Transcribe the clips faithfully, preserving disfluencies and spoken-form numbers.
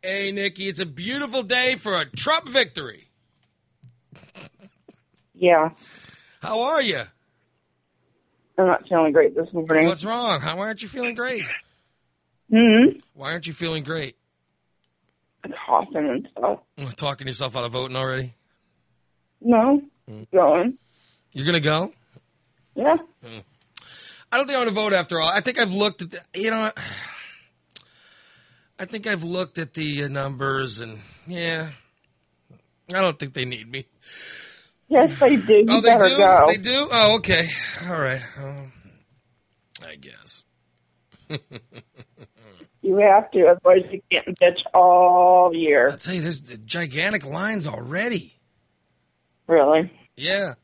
Hey, Nikki, it's a beautiful day for a Trump victory. Yeah. How are you? I'm not feeling great this morning. What's wrong? How aren't you feeling great? Hmm? Why aren't you feeling great? Coughing and stuff. Talking yourself out of voting already? No. Mm. Going. You're going to go? Yeah. Mm. I don't think I'm going to vote after all. I think I've looked at the, you know, I think I've looked at the numbers and, yeah, I don't think they need me. Yes, they do. You oh, they better do? go. They do? Oh, okay. All right. Um, I guess. You have to, otherwise you can't bitch all year. I'll tell you, there's gigantic lines already. Really? Yeah.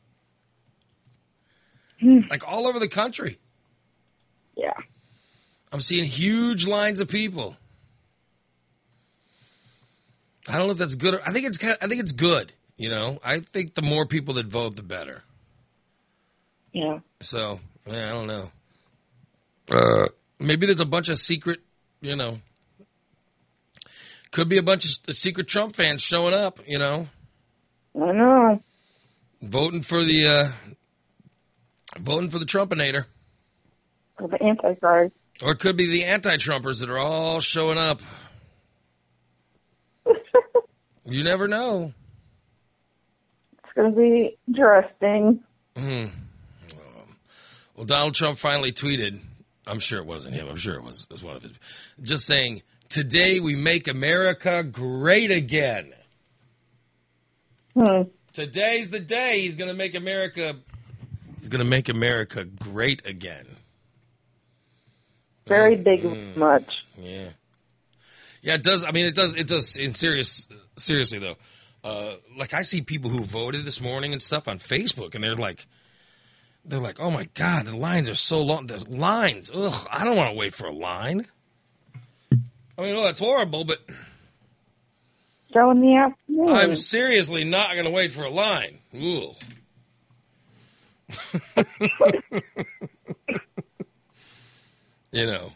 Like all over the country. Yeah. I'm seeing huge lines of people. I don't know if that's good or I think it's kind of, I think it's good, you know. I think the more people that vote the better. Yeah. So, yeah, I don't know. Uh, maybe there's a bunch of secret, you know. Could be a bunch of secret Trump fans showing up, you know. I know. Voting for the uh, voting for the Trumpinator. For the Antichrist. Or it could be the anti-Trumpers that are all showing up. You never know. It's going to be interesting. Mm. Well, Donald Trump finally tweeted, I'm sure it wasn't him, I'm sure it was, it was one of his, just saying, today we make America great again. Hmm. Today's the day he's going to make America, he's going to make America great again. Very mm. big mm. much. Yeah. Yeah, it does. I mean, it does, it does, in serious, seriously though. Uh, like I see people who voted this morning and stuff on Facebook and they're like, they're like, oh my God, the lines are so long. The lines, ugh, I don't want to wait for a line. I mean, oh, that's horrible, but Go in the afternoon. I'm seriously not going to wait for a line. Ooh. You know.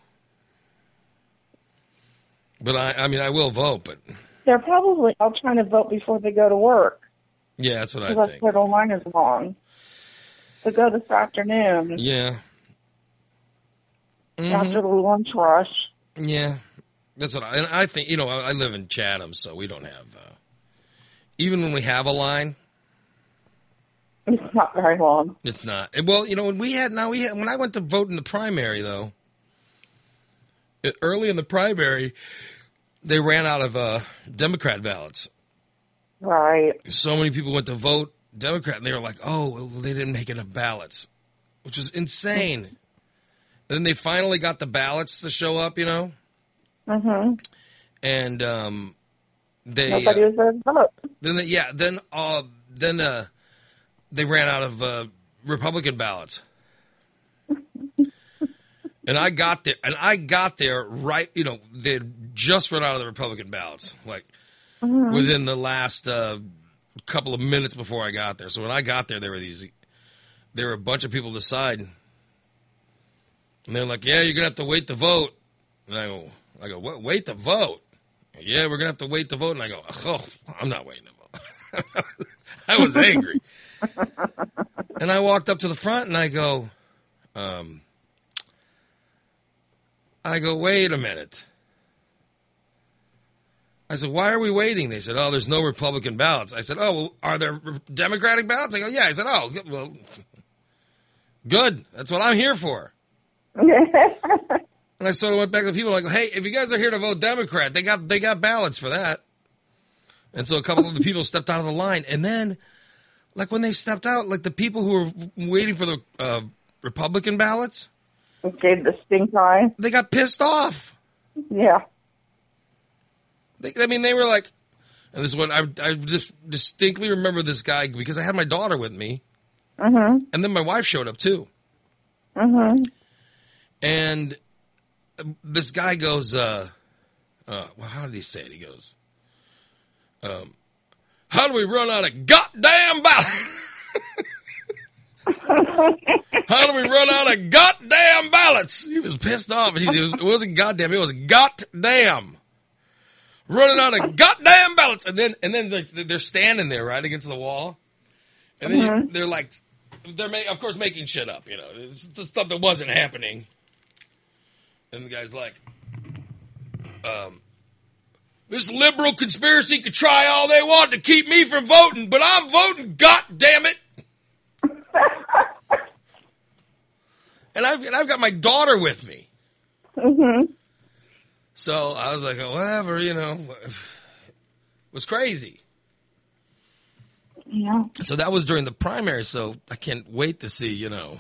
But I, I mean, I will vote, but. They're probably all trying to vote before they go to work. Yeah, that's what I Because think. that's where the line is long. So go this afternoon. Yeah. Mm-hmm. After the lunch rush. Yeah. That's what I, and I think, you know, I, I live in Chatham, so we don't have, uh, even when we have a line. It's not very long. It's not. And well, you know, when we had, now we had, when I went to vote in the primary, though, it, early in the primary, they ran out of uh, Democrat ballots. Right. So many people went to vote Democrat, and they were like, oh, well, they didn't make enough ballots, which was insane. And then they finally got the ballots to show up, you know? Mm-hmm. And um, they... Nobody uh, was there to vote. Then, they, yeah, then, uh, then uh, they ran out of uh, Republican ballots. And I got there, and I got there right, you know, they'd just run out of the Republican ballots, like mm-hmm. within the last uh, couple of minutes before I got there. So when I got there, there were these, there were a bunch of people to decide. And they're like, yeah, you're going to have to wait to vote. And I go, I go, what, wait to vote? Yeah, we're going to have to wait to vote. And I go, oh, I'm not waiting to vote. I was angry. And I walked up to the front and I go, um, I go, wait a minute. I said, why are we waiting? They said, oh, there's no Republican ballots. I said, oh, well, are there Democratic ballots? I go, yeah. I said, oh, well, good. That's what I'm here for. And I sort of went back to the people like, hey, if you guys are here to vote Democrat, they got they got ballots for that. And so a couple of the people stepped out of the line. And then, like, when they stepped out, like, the people who were waiting for the uh, Republican ballots, gave the stink eye. they got pissed off. Yeah. They, I mean, they were like, and this is what I, I just distinctly remember this guy because I had my daughter with me. Mm-hmm. And then my wife showed up, too. Mm-hmm. And this guy goes, uh, uh, well, how did he say it? He goes, um, how do we run out of goddamn ballots? How do we run out of goddamn ballots? He was pissed off. He, it, was, it wasn't goddamn. It was goddamn. running out of goddamn ballots. And then, and then like, they're standing there right against the wall. And then Mhm. you, they're like, they're ma- of course making shit up, you know. It's just stuff that wasn't happening. And the guy's like, um, this liberal conspiracy could try all they want to keep me from voting, but I'm voting, god damn it. And I've, and I've got my daughter with me. Mhm. So I was like, oh, whatever, you know. It was crazy. Yeah. So that was during the primary, so I can't wait to see, you know,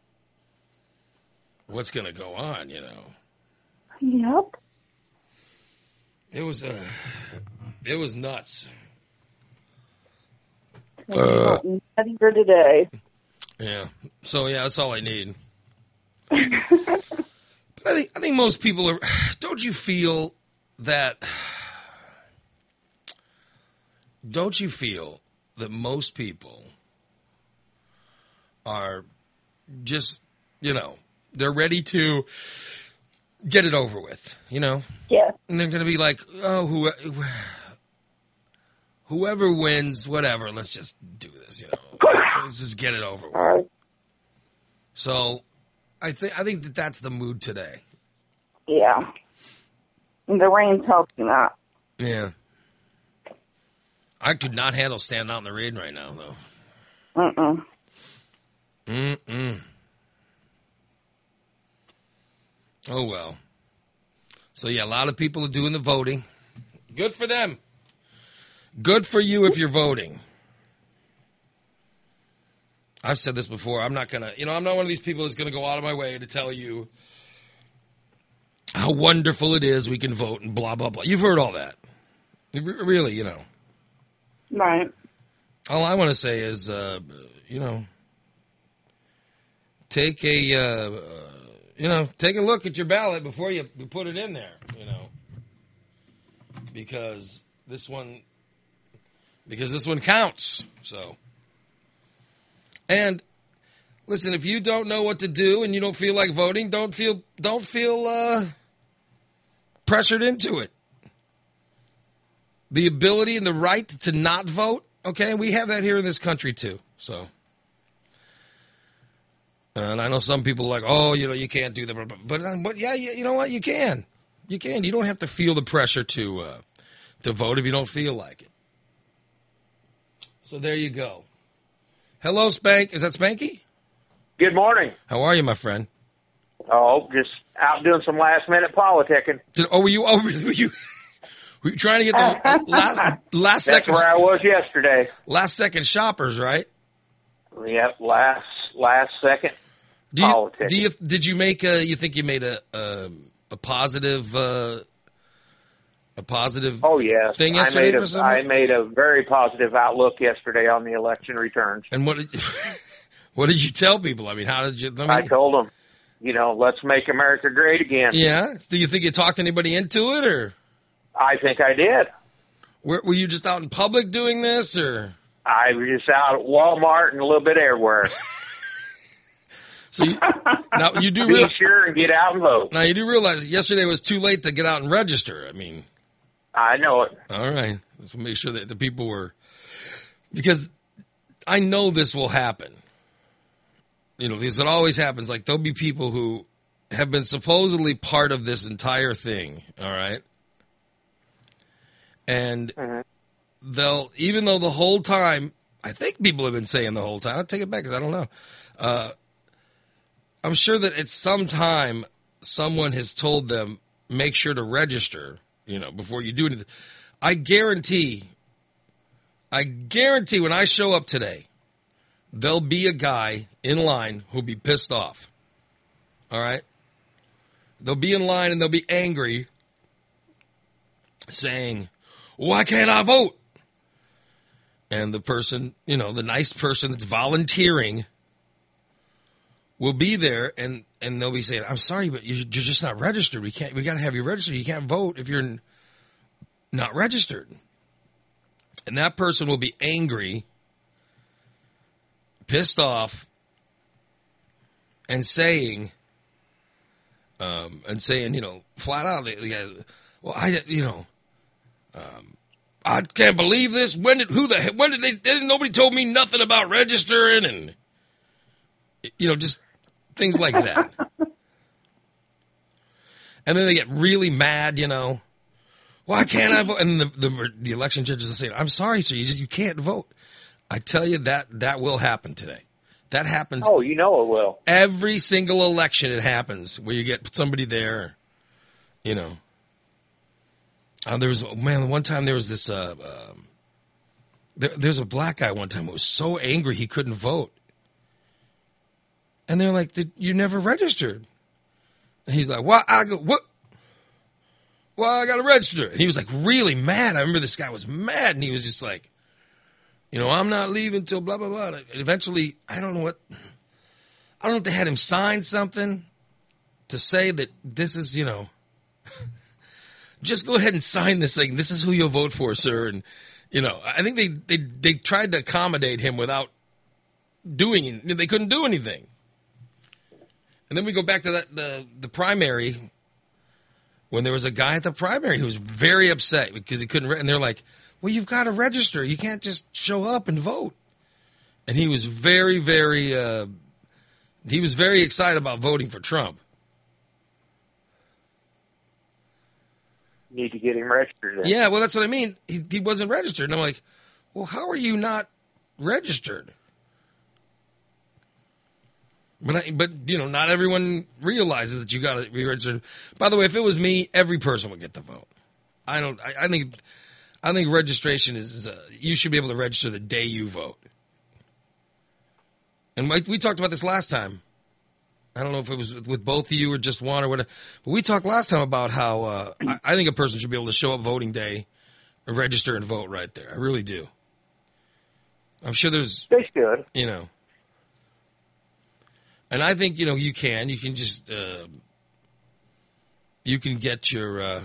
what's going to go on, you know. Yep. It was, uh, it was nuts. Uh, for today. Yeah. So, yeah, that's all I need. But I think, I think most people are, don't you feel that, don't you feel that most people are just, you know, they're ready to get it over with, you know? Yes. And they're going to be like, oh, who, whoever wins, whatever, let's just do this, you know? Let's just get it over with. All right. So I think I think that that's the mood today. Yeah. And the rain's helping that. Yeah. I could not handle standing out in the rain right now, though. Mm-mm. Mm-mm. Oh, well. So, yeah, a lot of people are doing the voting. Good for them. Good for you if you're voting. I've said this before. I'm not going to, you know, I'm not one of these people that's going to go out of my way to tell you how wonderful it is we can vote and blah, blah, blah. You've heard all that. Really, you know. Right. All I want to say is, uh, you know, take a, uh, uh, you know, take a look at your ballot before you put it in there, you know, because this one, because this one counts. So, and listen, if you don't know what to do and you don't feel like voting, don't feel, don't feel uh, pressured into it. The ability and the right to not vote, okay, we have that here in this country too. So, and I know some people are like, oh, you know, you can't do that, but but, but yeah, you, you know what, you can, you can. You don't have to feel the pressure to uh, to vote if you don't feel like it. So there you go. Hello, Spank. Is that Spanky? Good morning. How are you, my friend? Oh, just out doing some last minute politicking. Did, oh, were you? Oh, were you? Were you trying to get the last last That's second? where I was yesterday. Last second shoppers, right? Yep, last last second Do you, politicking. do you did you make a? You think you made a um, a positive uh, a positive? Oh yes, thing I yesterday made for a someone? I made a very positive outlook yesterday on the election returns. And what did you, what did you tell people? I mean, how did you? I, mean, I told them, you know, let's make America great again. yeah. Do you think you talked anybody into it, or I think I did. were, were you just out in public doing this, or? I was just out at Walmart and a little bit everywhere. So you, now you do Be real, sure and get out and vote. now you do realize yesterday was too late to get out and register. I mean, I know it. all right. Let's make sure that the people were, because I know this will happen. You know, because it always happens. Like there'll be people who have been supposedly part of this entire thing. All right. And Mhm. they'll, even though the whole time, I think people have been saying the whole time, I'll take it back because I don't know. Uh, I'm sure that at some time someone has told them, make sure to register, you know, before you do anything. I guarantee, I guarantee when I show up today, there'll be a guy in line who'll be pissed off. All right? They'll be in line and they'll be angry, saying, why can't I vote? And the person, you know, the nice person that's volunteering will be there and, and they'll be saying, I'm sorry, but you're just not registered. We can't, we got to have you registered. You can't vote if you're not registered. And that person will be angry, pissed off, and saying, um, and saying, you know, flat out, they, they, well, I, you know, Um, I can't believe this. When did who the heck? When did they? Didn't nobody told me nothing about registering and you know just things like that. And then they get really mad, you know. Why can't I vote? And the the, the election judges are saying, "I'm sorry, sir, you just you can't vote." I tell you that that will happen today. That happens. Oh, you know it will. Every single election, it happens where you get somebody there, you know. Uh, there was man. One time there was this. Uh, uh, there, there's a black guy one time who was so angry he couldn't vote, and they're like, Did, "You never registered." And he's like, "Why I go what? Why I got to register?" And he was like really mad. I remember this guy was mad, and he was just like, "You know, I'm not leaving till blah blah blah." And eventually, I don't know what. I don't know if they had him sign something to say that this is, you know. Just go ahead and sign this thing. This is who you'll vote for, sir. And, you know, I think they, they, they tried to accommodate him without doing it. They couldn't do anything. And then we go back to that the, the primary when there was a guy at the primary who was very upset because he couldn't. Re- and they're like, well, you've got to register. You can't just show up and vote. And he was very, very uh, he was very excited about voting for Trump. Need to get him registered then. Yeah, well, that's what I mean. He, he wasn't registered. And I'm like, well, how are you not registered? But, I, but you know, not everyone realizes that you got to be registered. By the way, if it was me, every person would get the vote. I don't. I, I think. I think registration is. is a, you should be able to register the day you vote. And like we talked about this last time. I don't know if it was with both of you or just one or whatever. But we talked last time about how uh, I, I think a person should be able to show up voting day, and register and vote right there. I really do. I'm sure there's. They should. You know. And I think, you know, you can. You can just. Uh, you can get your. Uh,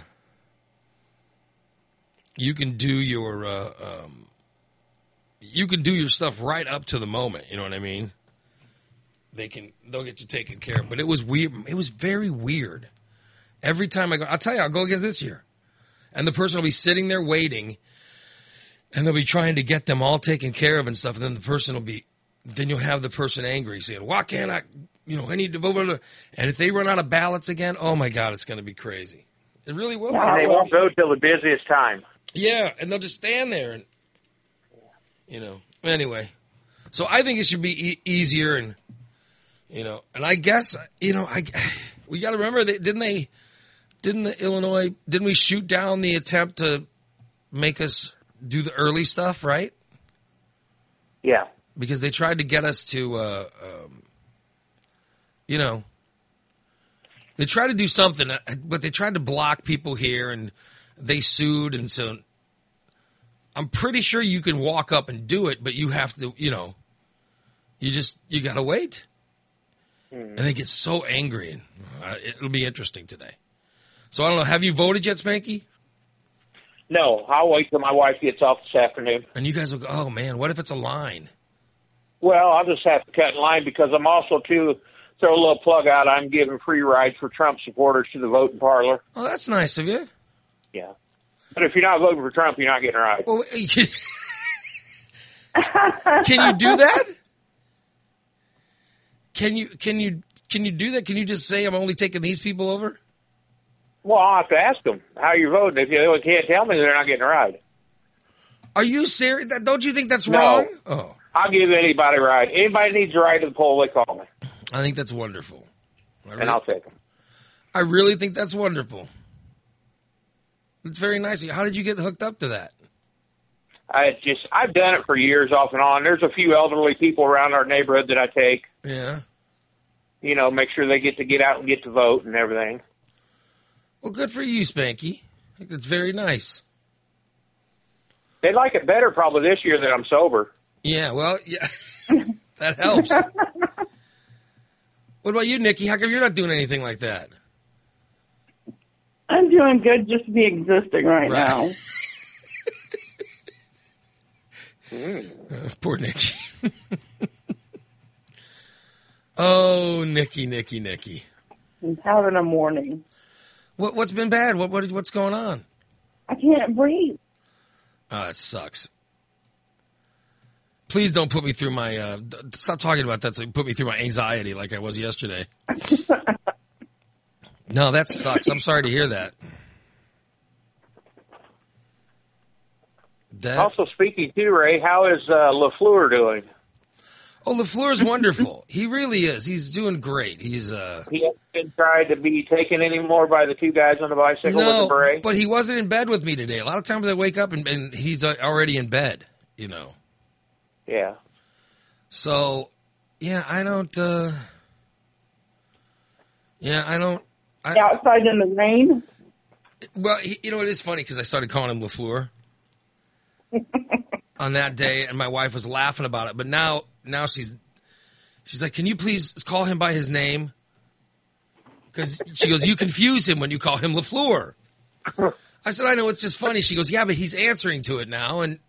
you can do your. Uh, um, you can do your stuff right up to the moment. You know what I mean? They can, they'll get you taken care of. But it was weird. It was very weird. Every time I go, I'll tell you, I'll go again this year. And the person will be sitting there waiting, and they'll be trying to get them all taken care of and stuff. And then the person will be, then you'll have the person angry saying, why can't I, you know, I need to vote. And if they run out of ballots again, oh my God, it's going to be crazy. It really will. And they won't vote till the busiest time. Yeah. And they'll just stand there and, you know, anyway. So I think it should be e- easier and, you know, and I guess, you know, I we got to remember that didn't they, didn't the Illinois, didn't we shoot down the attempt to make us do the early stuff, right? Yeah. Because they tried to get us to, uh, um, you know, they tried to do something, but they tried to block people here and they sued. And so I'm pretty sure you can walk up and do it, but you have to, you know, you just, you got to wait. And they get so angry. And uh, it'll be interesting today. So I don't know. Have you voted yet, Spanky? No, I'll wait till my wife gets off this afternoon. And you guys will go, oh, man, what if it's a line? Well, I'll just have to cut in line because I'm also, too, throw a little plug out. I'm giving free rides for Trump supporters to the voting parlor. Oh, that's nice of you. Yeah. But if you're not voting for Trump, you're not getting a ride. Well, can you do that? Can you can you can you do that? Can you just say I'm only taking these people over? Well, I'll have to ask them how you're voting. If you can't tell me, they're not getting a ride. Are you serious? Don't you think that's No. wrong? Oh, I'll give anybody a ride. Anybody needs a ride to the poll, they call me. I think that's wonderful. I And really, I'll take them. I really think that's wonderful. It's very nice. How did you get hooked up to that? I just I've done it for years off and on. There's a few elderly people around our neighborhood that I take. Yeah. You know, make sure they get to get out and get to vote and everything. Well, good for you, Spanky. I think that's very nice. They like it better probably this year that I'm sober. Yeah, well, yeah, that helps. What about you, Nikki? How come you're not doing anything like that? I'm doing good just to be existing right, Right. now. Uh, poor Nikki. Oh, Nikki, Nikki, Nikki. I'm having a morning. What, what's been bad? What, what, what's going on? I can't breathe. Oh, that sucks. Please don't put me through my, uh, stop talking about that so you put me through my anxiety like I was yesterday. No, that sucks. I'm sorry to hear that. That... Also, speaking to Ray, how is uh, LaFleur doing? Oh, LaFleur's wonderful. He really is. He's doing great. He's uh. He hasn't been tried to be taken anymore by the two guys on the bicycle no, with the beret? But he wasn't in bed with me today. A lot of times I wake up and, and he's uh, already in bed, you know. Yeah. So, yeah, I don't, uh, yeah, I don't. I, Outside in the rain? Well, he, you know, it is funny because I started calling him LaFleur on that day, and my wife was laughing about it. But now, now she's, she's like, can you please call him by his name? Because she goes, you confuse him when you call him LaFleur. I said, I know, it's just funny. She goes, yeah, but he's answering to it now, and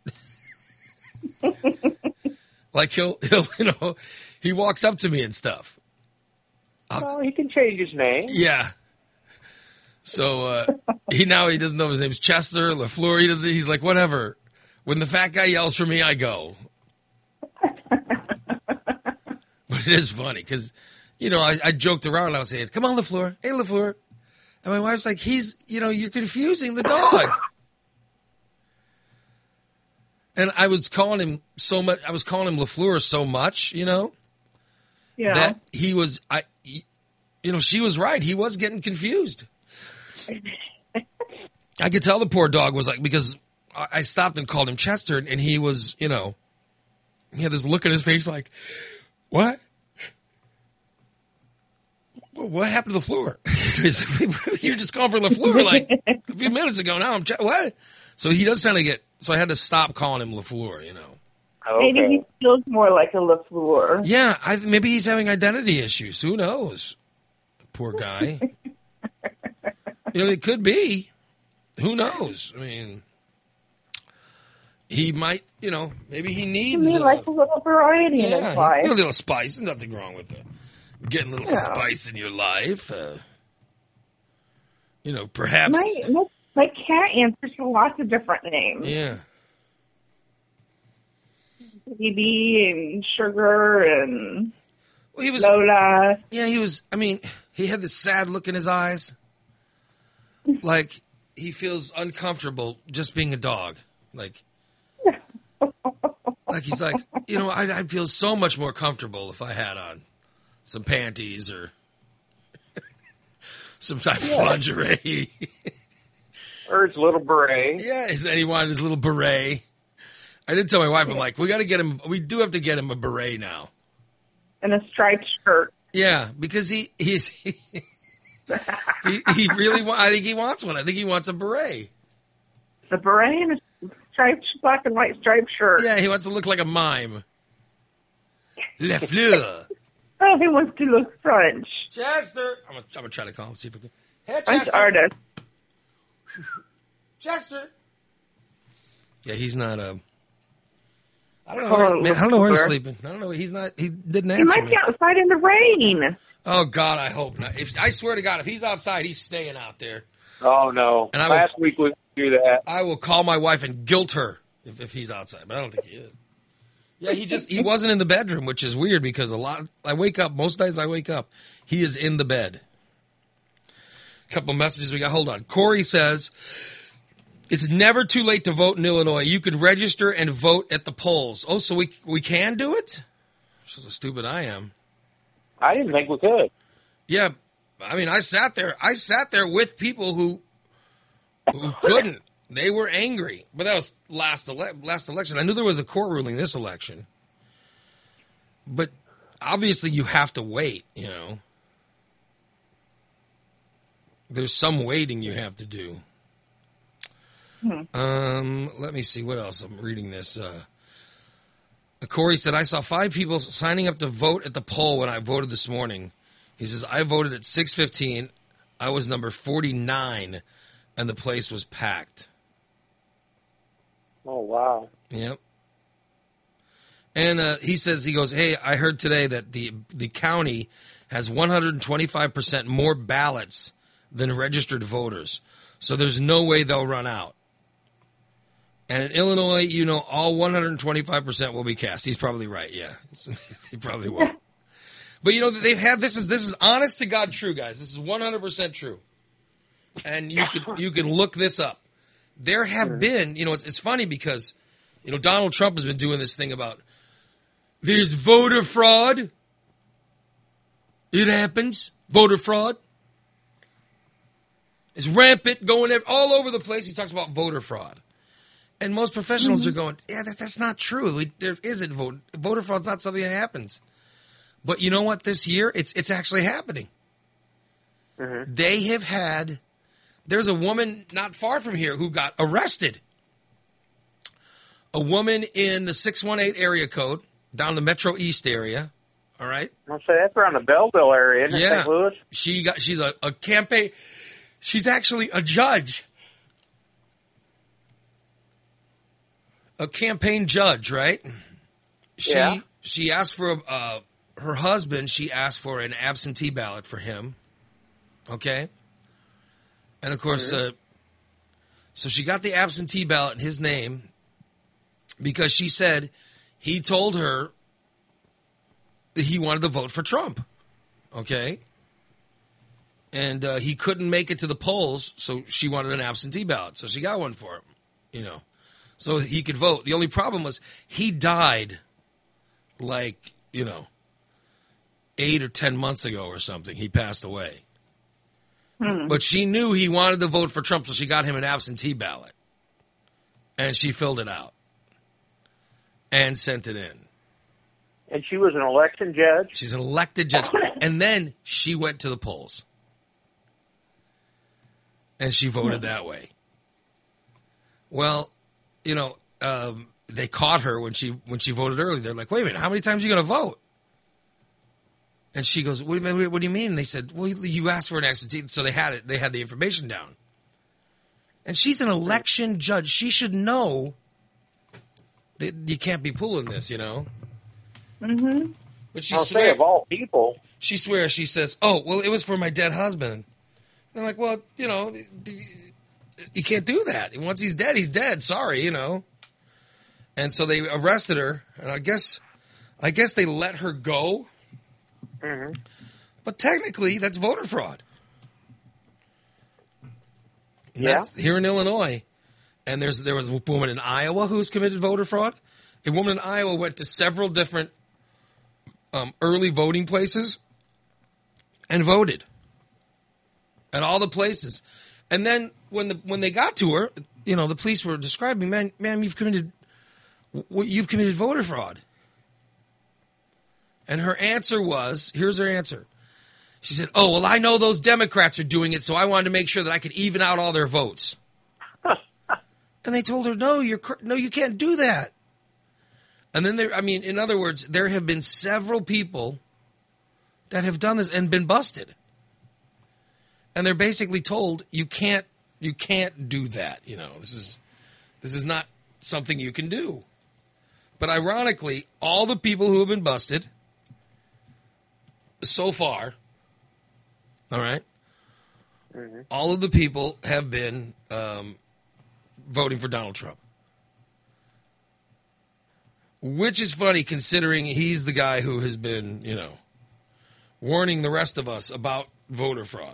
like he'll, he'll, you know, he walks up to me and stuff. I'll, well, he can change his name. Yeah. So uh, he now he doesn't know if his name's Chester, LaFleur. He doesn't. He's like, whatever. When the fat guy yells for me, I go. But it is funny because, you know, I, I joked around and I was saying, come on, LaFleur. Hey, LaFleur. And my wife's like, he's, you know, you're confusing the dog. And I was calling him so much. I was calling him LaFleur so much, you know, Yeah. that he was, I, he, you know, she was right. He was getting confused. I could tell the poor dog was like, because I, I stopped and called him Chester, and he was, you know, he had this look on his face like, what? What happened to LaFleur? He's like, you're just calling for LaFleur like a few minutes ago. Now I'm, ch- what? So he does kind of get, so I had to stop calling him LaFleur, you know. Okay. Maybe he feels more like a LaFleur. Yeah, I, maybe he's having identity issues. Who knows? Poor guy. You know, it could be. Who knows? I mean, he might, you know, maybe he needs. He uh, likes a little variety yeah, in his life. a little spice. There's nothing wrong with it. Getting a little Yeah. spice in your life. Uh, you know, perhaps. My, my, my cat answers to lots of different names. Yeah. Baby and Sugar and Well, he was. Lola. Yeah, he was. I mean, he had this sad look in his eyes. Like, he feels uncomfortable just being a dog. Like, like he's like, you know, I'd, I'd feel so much more comfortable if I had on some panties or some type of lingerie. Or his little beret. Yeah, and then he wanted his little beret. I did tell my wife, I'm like, we got to get him, we do have to get him a beret now. And a striped shirt. Yeah, because he he's he, he, he really wa- I think he wants one. I think he wants a beret. The beret and a striped, black and white striped shirt. Yeah, he wants to look like a mime. Le Fleur. Oh, he wants to look French. Chester. I'm going I'm to try to call him, see if I can. Hey, French Chester. artist. Chester. Yeah, he's not a. I don't know. Call Where, him man, I don't know where he's LaFleur. sleeping. I don't know. He's not. He didn't He answer might me. be outside in the rain. Oh God, I hope not. If I swear to God, if he's outside, he's staying out there. Oh, no. And I Last week we do that. I will call my wife and guilt her if, if he's outside, but I don't think he is. Yeah, he just he wasn't in the bedroom, which is weird because a lot. I wake up most nights. I wake up, he is in the bed. A couple messages we got. Hold on. Corey says it's never too late to vote in Illinois. You could register and vote at the polls. Oh, so we we can do it? Shows how stupid I am. I didn't think we could. Yeah, I mean, I sat there. I sat there with people who who couldn't. They were angry, but that was last ele- last election. I knew there was a court ruling this election, but obviously you have to wait. You know, there's some waiting you have to do. Hmm. Um, let me see what else. I'm reading this. Uh, Corey said, I saw five people signing up to vote at the poll when I voted this morning. He says, I voted at six fifteen. I was number forty-nine, and the place was packed. Oh, wow. Yep. And uh, he says, he goes, hey, I heard today that the the county has one hundred twenty-five percent more ballots than registered voters. So there's no way they'll run out. And in Illinois, you know, all one hundred twenty-five percent will be cast. He's probably right. Yeah, he probably will. But you know, they've had this is this is honest to God true, guys. This is one hundred percent true. And you could you can look this up. There have been, you know, it's it's funny because, you know, Donald Trump has been doing this thing about there's voter fraud. It happens, voter fraud. It's rampant, going all over the place. He talks about voter fraud. And most professionals mm-hmm. are going, yeah, that, that's not true. We, there isn't vote. Voter fraud's not something that happens. But you know what? This year, it's it's actually happening. Mm-hmm. They have had, there's a woman not far from here who got arrested. A woman in the six one eight area code, down the Metro East area. All right? I'll say that's around the Belleville area, isn't it, yeah. Saint Louis? She got, she's a, a campaign, she's actually a judge. A campaign judge, right? She yeah. she asked for a, uh, her husband. She asked for an absentee ballot for him. Okay, and of course, mm-hmm. uh, so she got the absentee ballot in his name because she said he told her that he wanted to vote for Trump. Okay, and uh, he couldn't make it to the polls, so she wanted an absentee ballot. So she got one for him. You know. So he could vote. The only problem was he died like, you know, eight or ten months ago or something. He passed away. Hmm. But she knew he wanted to vote for Trump, so she got him an absentee ballot. And she filled it out and sent it in. And she was an election judge? She's an elected judge. And then she went to the polls. And she voted hmm. that way. Well, you know, um, they caught her when she when she voted early. They're like, wait a minute, how many times are you going to vote? And she goes, what do you mean? What do you mean? And they said, well, you asked for an absentee, so they had it. They had the information down. And she's an election judge. She should know that you can't be pulling this, you know. Mm-hmm. But she I'll swear, say of all people, she swears. She says, oh, well, it was for my dead husband. And they're like, well, you know. You can't do that. Once he's dead, he's dead. Sorry, you know. And so they arrested her, and I guess, I guess they let her go. Mm-hmm. But technically, that's voter fraud. And yeah. That's here in Illinois, and there's there was a woman in Iowa who's committed voter fraud. A woman in Iowa went to several different um, early voting places and voted at all the places, and then. When the when they got to her, you know, the police were describing, man, man, you've committed, you've committed voter fraud. And her answer was, here's her answer. She said, oh, well, I know those Democrats are doing it, so I wanted to make sure that I could even out all their votes. And they told her, no, you're no, you can't do that. And then there, I mean, in other words, there have been several people that have done this and been busted. And they're basically told you can't. You can't do that, you know. This is this is not something you can do. But ironically, all the people who have been busted so far, all right, mm-hmm. all of the people have been um, voting for Donald Trump. Which is funny considering he's the guy who has been, you know, warning the rest of us about voter fraud.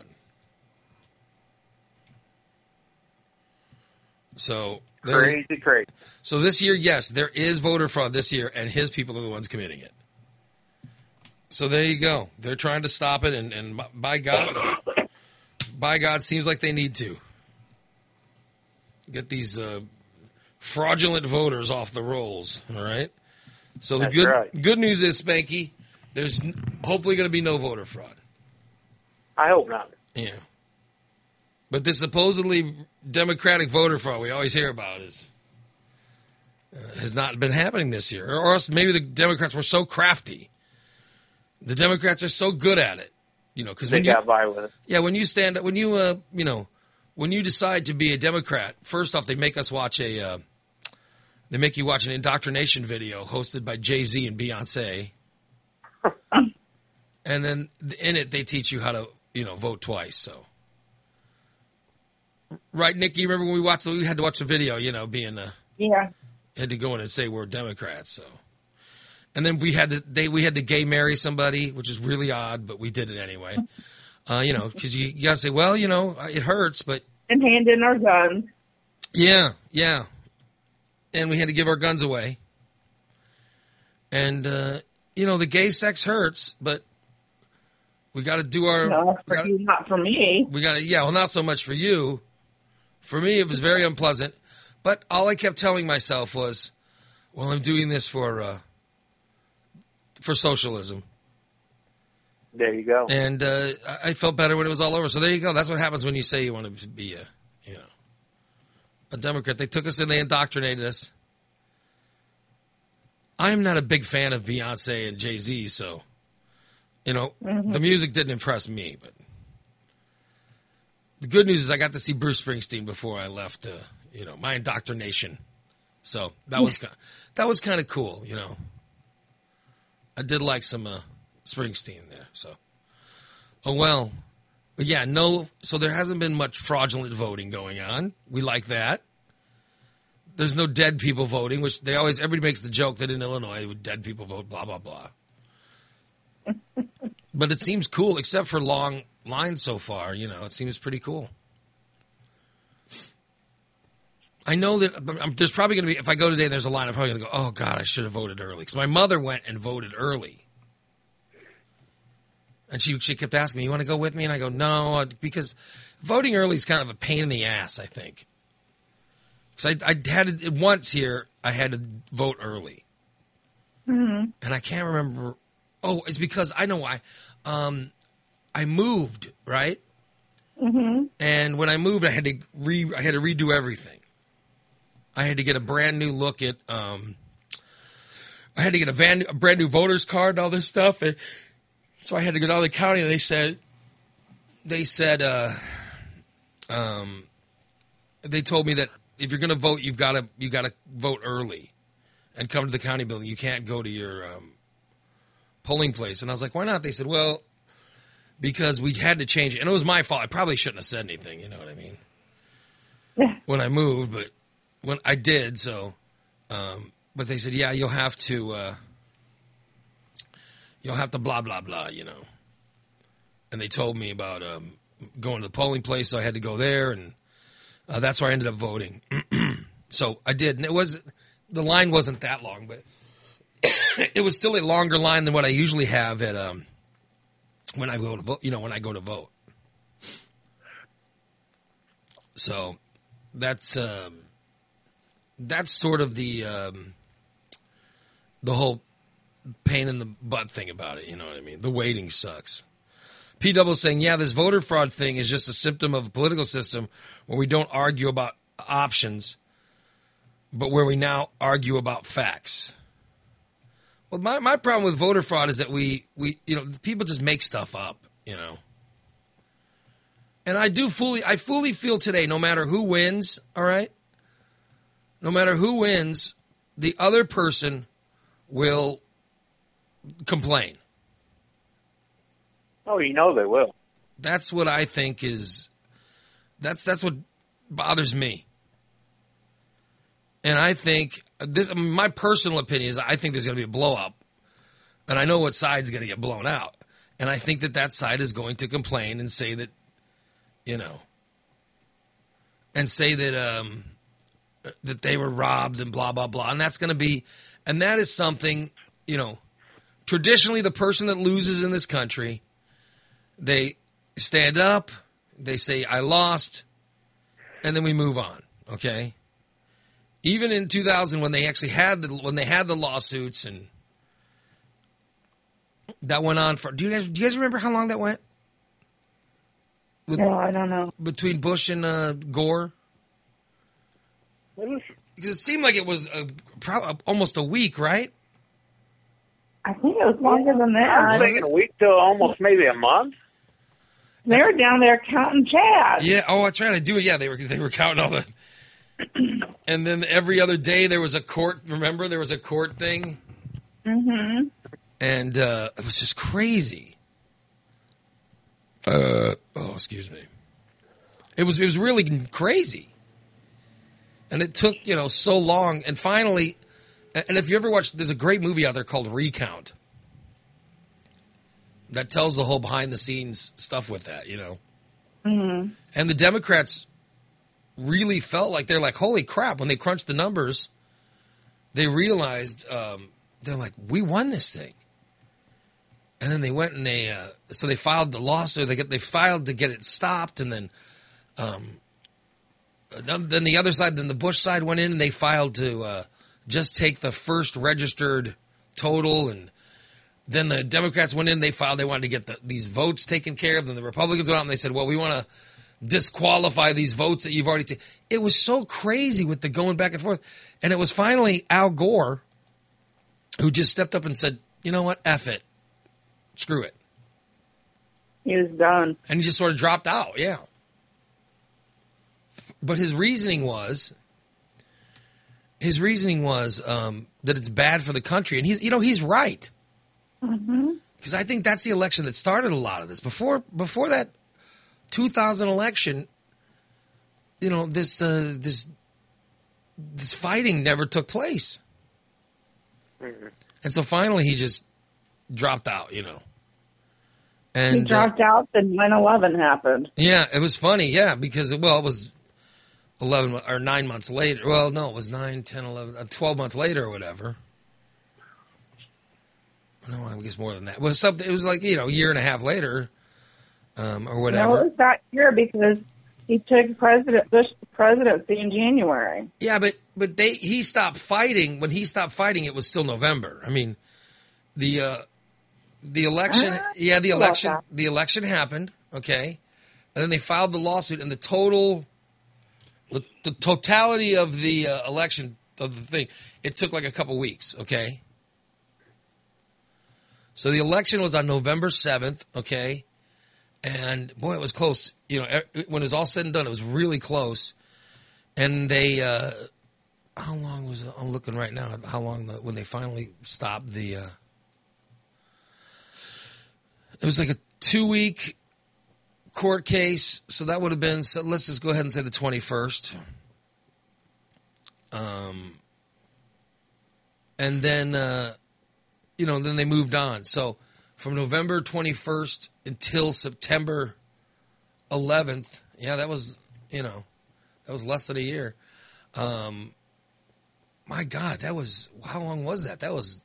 So crazy, crazy. So this year, yes, there is voter fraud this year, and his people are the ones committing it. So there you go. They're trying to stop it, and, and by God, by God, seems like they need to get these uh, fraudulent voters off the rolls. All right. So the That's good right. good news is, Spanky, there's hopefully going to be no voter fraud. I hope not. Yeah. But this supposedly Democratic voter fraud we always hear about is uh, has not been happening this year. Or else maybe the Democrats were so crafty. The Democrats are so good at it. You know, because they when you got by with it. Yeah, when you stand up, when you, uh, you know, when you decide to be a Democrat, first off, they make us watch a, uh, they make you watch an indoctrination video hosted by Jay-Z and Beyonce. And then in it, they teach you how to, you know, vote twice, so. Right, Nick, you remember when we watched, we had to watch the video, you know, being, uh, Yeah. Had to go in and say we're Democrats. So, and then we had to they we had to gay marry somebody, which is really odd, but we did it anyway. Uh, you know, because you, you got to say, well, you know, it hurts, but And hand in our guns. yeah, yeah, and we had to give our guns away. And uh, you know, the gay sex hurts, but we got to do our. No, for gotta, you, not for me. we got to, yeah, well, not so much for you. For me, it was very unpleasant. But all I kept telling myself was, well, I'm doing this for uh, for socialism. There you go. And uh, I felt better when it was all over. So there you go. That's what happens when you say you want to be a, you know, a Democrat. They took us and they indoctrinated us. I'm not a big fan of Beyonce and Jay-Z, so, you know, mm-hmm. the music didn't impress me. But the good news is I got to see Bruce Springsteen before I left, uh, you know, my indoctrination. So that was that was kind of cool, you know. I did like some uh, Springsteen there. So, oh well, but yeah, no. So there hasn't been much fraudulent voting going on. We like that. There's no dead people voting, which they always, everybody makes the joke that in Illinois, dead people vote, blah, blah, blah. But it seems cool, except for long lines so far, you know, it seems pretty cool. I know that I'm, there's probably going to be, if I go today and there's a line, I'm probably going to go, oh, God, I should have voted early. Because my mother went and voted early. And she she kept asking me, you want to go with me? And I go, no, because voting early is kind of a pain in the ass, I think. Because I, I had it once here, I had to vote early. Mm-hmm. And I can't remember. Oh, it's because I know why. Um, I moved, right? Mm-hmm. And when I moved, I had to re I had to redo everything. I had to get a brand new look at. Um, I had to get a, van, a brand new voter's card and all this stuff. And so I had to go down to the county, and they said, they said, uh, um, they told me that if you're going to vote, you've got to you got to vote early, and come to the county building. You can't go to your um, polling place. And I was like, why not? They said, well, because we had to change it, and it was my fault. I probably shouldn't have said anything. You know what I mean? Yeah. When I moved, but when I did, so. Um, but they said, yeah, you'll have to. Uh, You'll have to blah, blah, blah, you know. And they told me about um, going to the polling place, so I had to go there, and uh, that's where I ended up voting. So I did, and it was, the line wasn't that long, but it was still a longer line than what I usually have at um, when I go to vote, you know, when I go to vote. So that's um, that's sort of the um, the whole pain in the butt thing about it, you know what I mean? The waiting sucks. P double saying, yeah, this voter fraud thing is just a symptom of a political system where we don't argue about options, but where we now argue about facts. Well, my, my problem with voter fraud is that we, we, you know, people just make stuff up, you know. And I do fully, I fully feel today, no matter who wins, all right? No matter who wins, the other person will complain. Oh, you know they will. That's what I think is, that's that's what bothers me. And I think, this, my personal opinion is I think there's going to be a blow up. And I know what side's going to get blown out. And I think that that side is going to complain and say that, you know, and say that um, that they were robbed and blah, blah, blah. And that's going to be, and that is something, you know, traditionally, the person that loses in this country, they stand up, they say, I lost, and then we move on, okay? Even in two thousand, when they actually had the, when they had the lawsuits, and that went on for, do you guys, do you guys remember how long that went? With, no, I don't know. Between Bush and uh, Gore? Was, Because it seemed like it was a, pro- almost a week, right? I think it was longer than I was that. thinking a week to almost maybe a month. They were down there counting Chad. Yeah. Oh, I tried to do it. Yeah, they were they were counting all the. And then every other day there was a court. Remember, there was a court thing. Mm-hmm. And uh, it was just crazy. Uh. Oh, excuse me. It was it was really crazy. And it took, you know, so long. And finally, and if you ever watch, there's a great movie out there called Recount that tells the whole behind the scenes stuff with that, you know. Mm-hmm. And the Democrats really felt like they're like, holy crap, when they crunched the numbers, they realized, um, they're like, we won this thing. And then they went and they, uh, so they filed the lawsuit. They get, they filed to get it stopped. And then, um, then the other side, then the Bush side went in and they filed to uh, just take the first registered total. And then the Democrats went in, they filed, they wanted to get the, these votes taken care of. Then the Republicans went out and they said, well, we want to disqualify these votes that you've already taken. It was so crazy with the going back and forth. And it was finally Al Gore who just stepped up and said, you know what, F it. Screw it. He was done. And he just sort of dropped out, yeah. But his reasoning was, his reasoning was um, that it's bad for the country, and he's, you know, he's right. Because Mm-hmm. I think that's the election that started a lot of this. Before, before that two thousand election, you know, this, uh, this, this fighting never took place, Mm-hmm. and so finally he just dropped out, you know. And He dropped uh, out, then nine eleven happened. Yeah, it was funny, yeah, because, well, it was eleven or nine months later. Well, no, it was nine, ten, eleven, uh, twelve months later or whatever. No, I guess more than that. It was something. It was like, you know, a year and a half later, um, or whatever. No, it was that year because he took president this presidency in January. Yeah, but but they he stopped fighting. When he stopped fighting, it was still November. I mean, the uh, the election. Uh, yeah, the election. that. The election happened. Okay, and then they filed the lawsuit, and the total, the, the totality of the uh, election of the thing, it took like a couple weeks. Okay. So the election was on November seventh, okay? And, boy, it was close. You know, when it was all said and done, it was really close. And they, uh, how long was it? I'm looking right now at how long, the, when they finally stopped the, uh, it was like a two-week court case. So that would have been, so let's just go ahead and say the twenty-first. Um, and then, uh, you know, then they moved on. So from November twenty-first until September eleventh, yeah, that was, you know, that was less than a year. Um, my God, that was, how long was that? That was,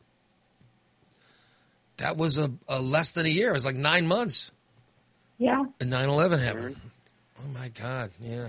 that was a, a less than a year. It was like nine months. Yeah. And nine eleven happened. Oh, my God, yeah.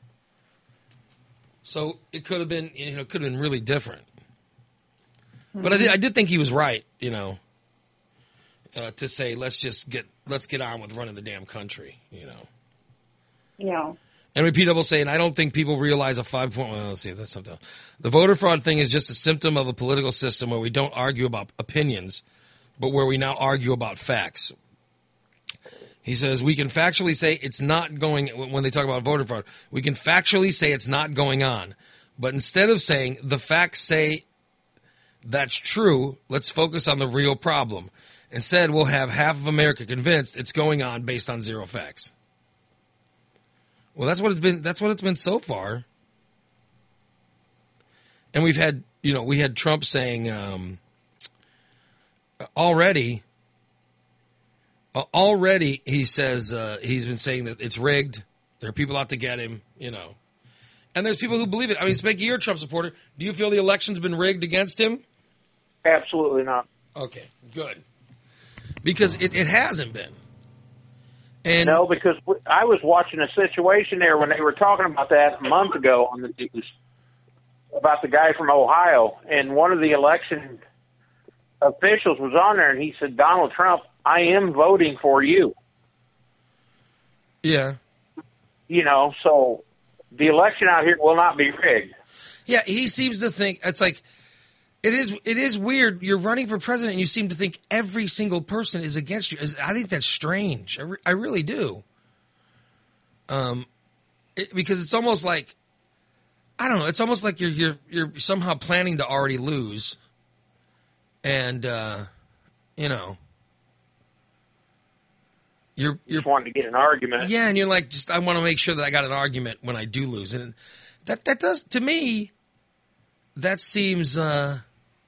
So it could have been, you know, it could have been really different. But I did, I did think he was right, you know, uh, to say let's just get let's get on with running the damn country, you know. Yeah. And repeat double saying I don't think people realize a five point. Well, let's see, that's something. The voter fraud thing is just a symptom of a political system where we don't argue about opinions, but where we now argue about facts. He says we can factually say it's not going when they talk about voter fraud. We can factually say it's not going on, but instead of saying the facts say that's true, let's focus on the real problem. Instead, we'll have half of America convinced it's going on based on zero facts. Well, that's what it's been. That's what it's been so far. And we've had, you know, we had Trump saying um, already. Uh, already, he says uh, he's been saying that it's rigged. There are people out to get him, you know. And there's people who believe it. I mean, Spanky, you're a Trump supporter. Do you feel the election's been rigged against him? Absolutely not. Okay, good. Because it, it hasn't been. And no, because I was watching a situation there when they were talking about that a month ago on the news about the guy from Ohio, and one of the election officials was on there, and he said, Donald Trump, I am voting for you. Yeah. You know, so the election out here will not be rigged. Yeah, he seems to think it's like it is. It is weird. You're running for president, and you seem to think every single person is against you. I think that's strange. I, re- I really do. Um, it, because it's almost like I don't know. It's almost like you're you're you're somehow planning to already lose, and uh, you know, you're you're just wanting to get an argument. Yeah, and you're like, just I want to make sure that I got an argument when I do lose, and That that does to me. That seems. Uh,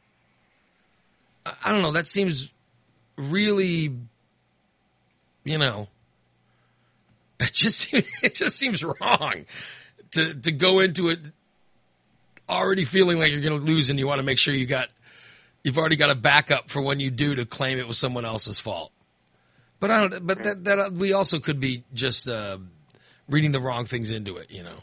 I don't know. That seems really. You know. It just it just seems wrong to to go into it already feeling like you're going to lose, and you want to make sure you got you've already got a backup for when you do to claim it was someone else's fault. But I don't. But that that we also could be just uh, reading the wrong things into it, you know.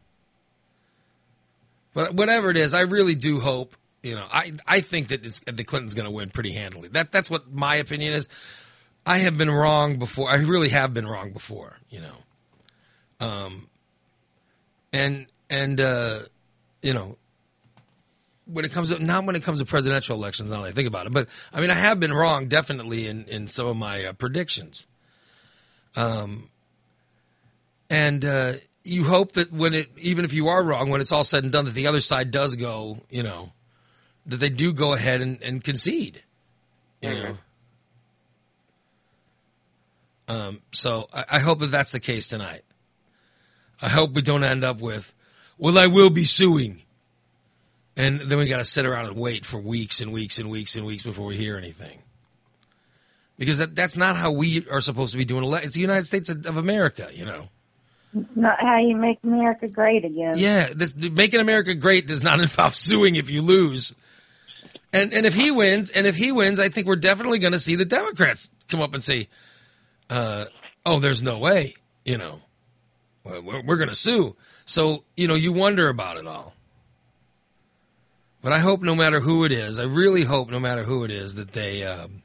But whatever it is, I really do hope. You know, I I think that it's, the Clintons going to win pretty handily. That that's what my opinion is. I have been wrong before. I really have been wrong before, you know. Um, and, and, uh, you know, when it comes to, not when it comes to presidential elections, now that I think about it, but I mean, I have been wrong definitely in, in some of my uh, predictions. Um, and, uh, you hope that when it, even if you are wrong, when it's all said and done, that the other side does go, you know, that they do go ahead and, and concede, you mm-hmm. know. Um, so I, I hope that that's the case tonight. I hope we don't end up with, well, I will be suing. And then we got to sit around and wait for weeks and weeks and weeks and weeks before we hear anything. Because that, that's not how we are supposed to be doing it. It's the United States of America, you know. Not how you make America great again. Yeah, this, making America great does not involve suing if you lose. And and if he wins, and if he wins, I think we're definitely going to see the Democrats come up and say, Uh, oh, there's no way, you know, we're, we're going to sue. So, you know, you wonder about it all. But I hope no matter who it is, I really hope no matter who it is that they, um,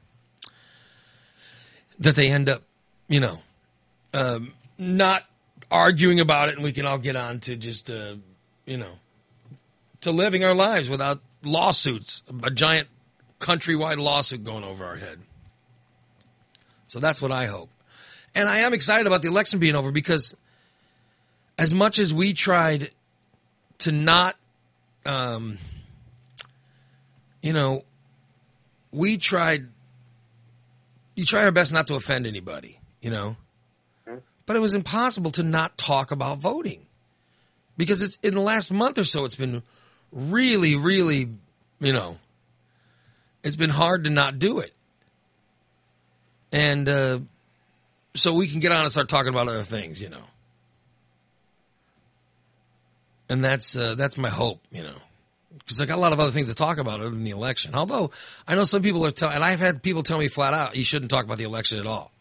that they end up, you know, um, not arguing about it and we can all get on to just, uh, you know, to living our lives without lawsuits, a giant countrywide lawsuit going over our head. So that's what I hope. And I am excited about the election being over because as much as we tried to not, um, you know, we tried, you try our best not to offend anybody, you know, but it was impossible to not talk about voting because it's in the last month or so, it's been really, really, you know, it's been hard to not do it. And, uh, so we can get on and start talking about other things, you know. And that's uh, that's my hope, you know. Because I got a lot of other things to talk about other than the election. Although, I know some people are telling, and I've had people tell me flat out, you shouldn't talk about the election at all.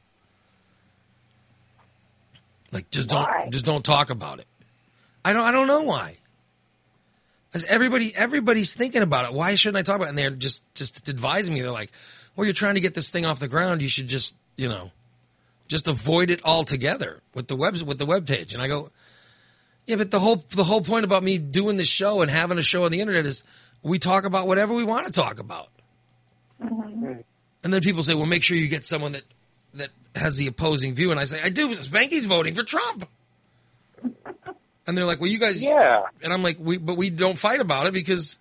Like, just don't, why? just don't talk about it. I don't, I don't know why. As everybody, everybody's thinking about it. Why shouldn't I talk about it? And they're just, just advising me. They're like, well, you're trying to get this thing off the ground. You should just, you know, just avoid it altogether with the web with the web page. And I go, yeah, but the whole the whole point about me doing this show and having a show on the internet is we talk about whatever we want to talk about. Mm-hmm. And then people say, well, make sure you get someone that that has the opposing view. And I say, I do. Spanky's voting for Trump. And they're like, well, you guys, yeah. And I'm like, we, but we don't fight about it because,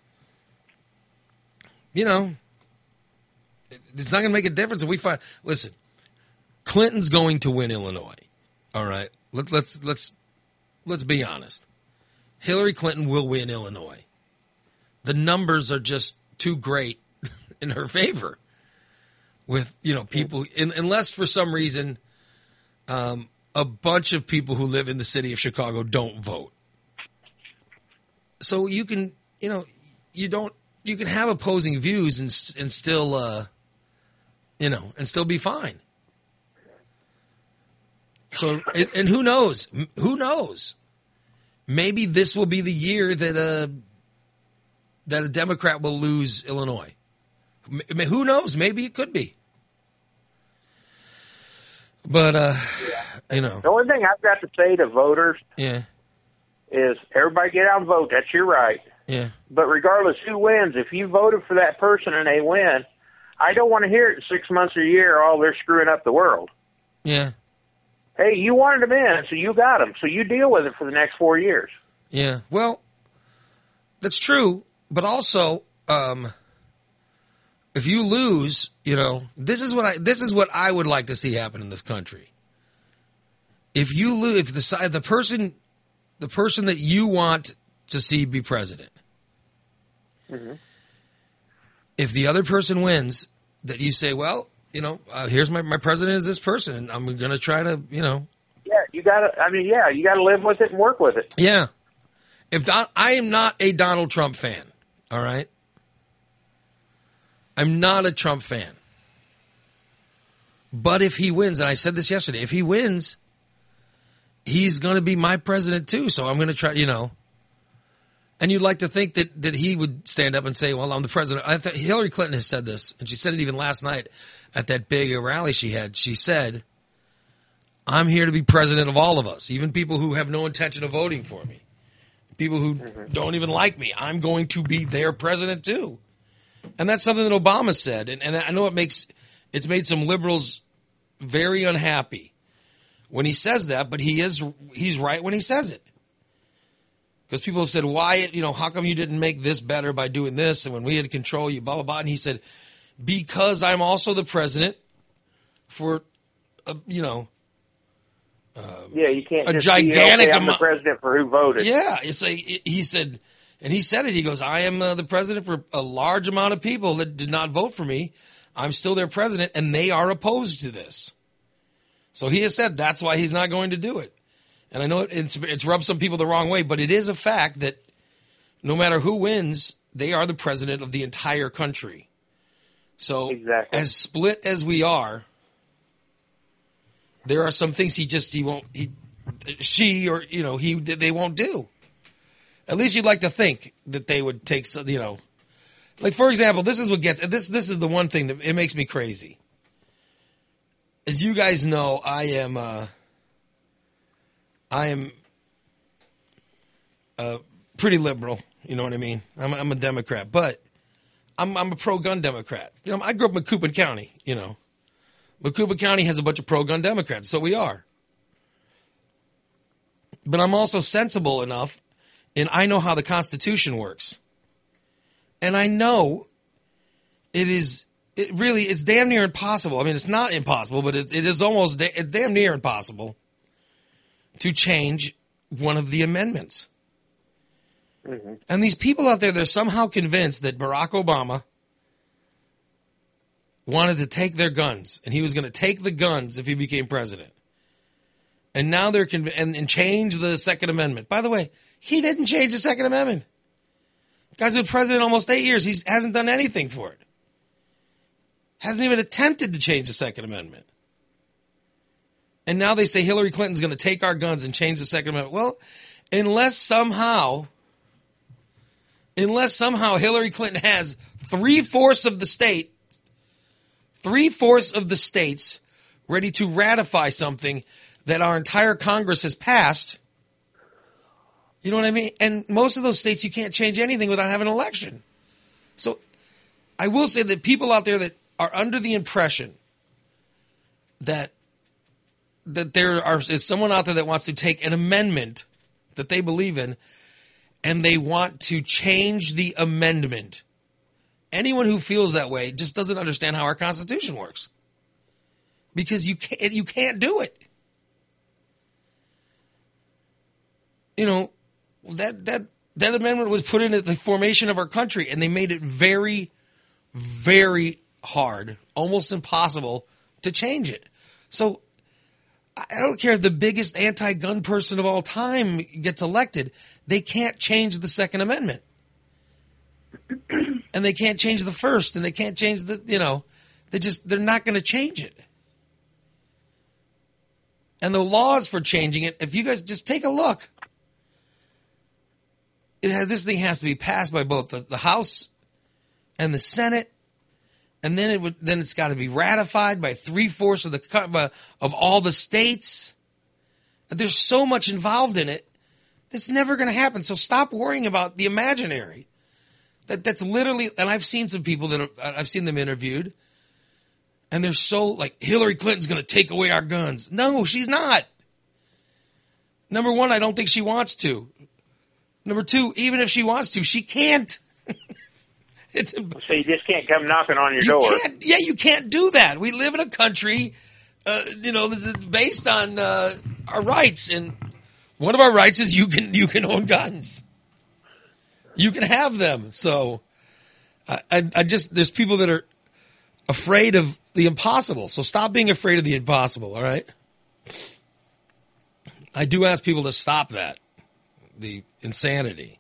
you know, it's not going to make a difference if we fight. Listen. Clinton's going to win Illinois. All right. Let, let's let's let's be honest. Hillary Clinton will win Illinois. The numbers are just too great in her favor. With, you know, people, in, unless for some reason um, a bunch of people who live in the city of Chicago don't vote. So you can, you know, you don't, you can have opposing views and and still, uh, you know, and still be fine. So, and, and who knows? Who knows? Maybe this will be the year that a that a Democrat will lose Illinois. Who knows? Maybe it could be. But uh, you know, the only thing I've got to say to voters, yeah, is everybody get out and vote. That's your right. Yeah. But regardless who wins, if you voted for that person and they win, I don't want to hear it in six months or a year. Oh, they're screwing up the world. Yeah. Hey, you wanted them in, so you got them. So you deal with it for the next four years. Yeah. Well, that's true. But also, um, if you lose, you know, this is what I this is what I would like to see happen in this country. If you lose, if the side the person the person that you want to see be president. Mm-hmm. If the other person wins, that you say, well, you know, uh, here's my, my president is this person, and I'm going to try to, you know. Yeah, you got to, I mean, yeah, you got to live with it and work with it. Yeah. If Don, I am not a Donald Trump fan, all right? I'm not a Trump fan. But if he wins, and I said this yesterday, if he wins, he's going to be my president too, so I'm going to try, you know. And you'd like to think that, that he would stand up and say, well, I'm the president. I th- Hillary Clinton has said this, and she said it even last night at that big rally she had. She said, I'm here to be president of all of us, even people who have no intention of voting for me, people who mm-hmm. don't even like me. I'm going to be their president too. And that's something that Obama said. And, and I know it makes it's made some liberals very unhappy when he says that, but he is he's right when he says it. Because people have said, why, you know, how come you didn't make this better by doing this? And when we had control, you blah, blah, blah. And he said, because I'm also the president for, a, you know, um, yeah, you can't a just gigantic be, okay, I'm amount. the president for who voted. Yeah, it's like, he said, and he said it, he goes, I am uh, the president for a large amount of people that did not vote for me. I'm still their president, and they are opposed to this. So he has said that's why he's not going to do it. And I know it's, it's rubbed some people the wrong way, but it is a fact that no matter who wins, they are the president of the entire country. So exactly. As split as we are, there are some things he just, he won't, he, she or, you know, he, they won't do. At least you'd like to think that they would take, you know, like, for example, this is what gets, this, this is the one thing that it makes me crazy. As you guys know, I am, uh, I am uh, pretty liberal, you know what I mean? I'm, I'm a Democrat, but I'm, I'm a pro-gun Democrat. You know, I grew up in Macoupin County, you know. Macoupin County has a bunch of pro-gun Democrats, so we are. But I'm also sensible enough, and I know how the Constitution works. And I know it is, it really, it's damn near impossible. I mean, it's not impossible, but it, it is almost, it's damn near impossible to change one of the amendments. Mm-hmm. And these people out there, they're somehow convinced that Barack Obama wanted to take their guns, and he was going to take the guns if he became president. And now they're conv- and, and change the Second Amendment. By the way, he didn't change the Second Amendment. The guy's been president almost eight years. He hasn't done anything for it. Hasn't even attempted to change the Second Amendment. And now they say Hillary Clinton's going to take our guns and change the Second Amendment. Well, unless somehow, unless somehow Hillary Clinton has three-fourths of the state, three-fourths of the states ready to ratify something that our entire Congress has passed, you know what I mean? And most of those states, you can't change anything without having an election. So I will say that people out there that are under the impression that that there are, is someone out there that wants to take an amendment that they believe in and they want to change the amendment. Anyone who feels that way just doesn't understand how our Constitution works. Because you can't, you can't do it. You know, that that that amendment was put in at the formation of our country, and they made it very, very hard, almost impossible to change it. So I don't care if the biggest anti-gun person of all time gets elected, they can't change the Second Amendment. And they can't change the First, and they can't change the, you know, they just, they're not going to change it. And the laws for changing it, if you guys just take a look, it has, this thing has to be passed by both the, the House and the Senate. And then it would. Then it's got to be ratified by three fourths of the of all the states. There's so much involved in it. It's never going to happen. So stop worrying about the imaginary. That that's literally. And I've seen some people that are, I've seen them interviewed, and they're so like Hillary Clinton's going to take away our guns. No, she's not. Number one, I don't think she wants to. Number two, even if she wants to, she can't. It's, so you just can't come knocking on your you door. Can't, yeah, you can't do that. We live in a country, uh, you know, this is based on uh, our rights, and one of our rights is you can you can own guns. You can have them. So I, I, I just, there's people that are afraid of the impossible. So stop being afraid of the impossible, all right? I do ask people to stop that, the insanity.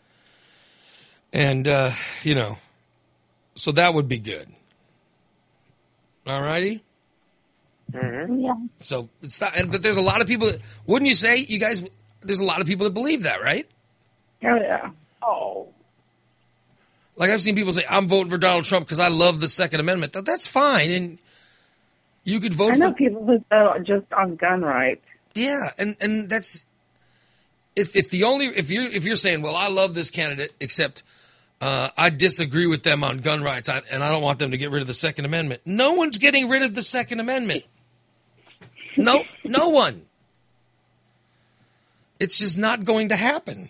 And, uh, you know, so that would be good. All righty? Mm-hmm. Yeah. So it's not, and, but there's a lot of people that, wouldn't you say, you guys, there's a lot of people that believe that, right? Oh, yeah. Oh, Like I've seen people say, I'm voting for Donald Trump because I love the Second Amendment. That, that's fine. And you could vote I know for people who go just on gun rights. Yeah, and, and that's if if the only if you're if you're saying, well, I love this candidate, except uh, I disagree with them on gun rights, I, and I don't want them to get rid of the Second Amendment. No one's getting rid of the Second Amendment. No, no one. It's just not going to happen.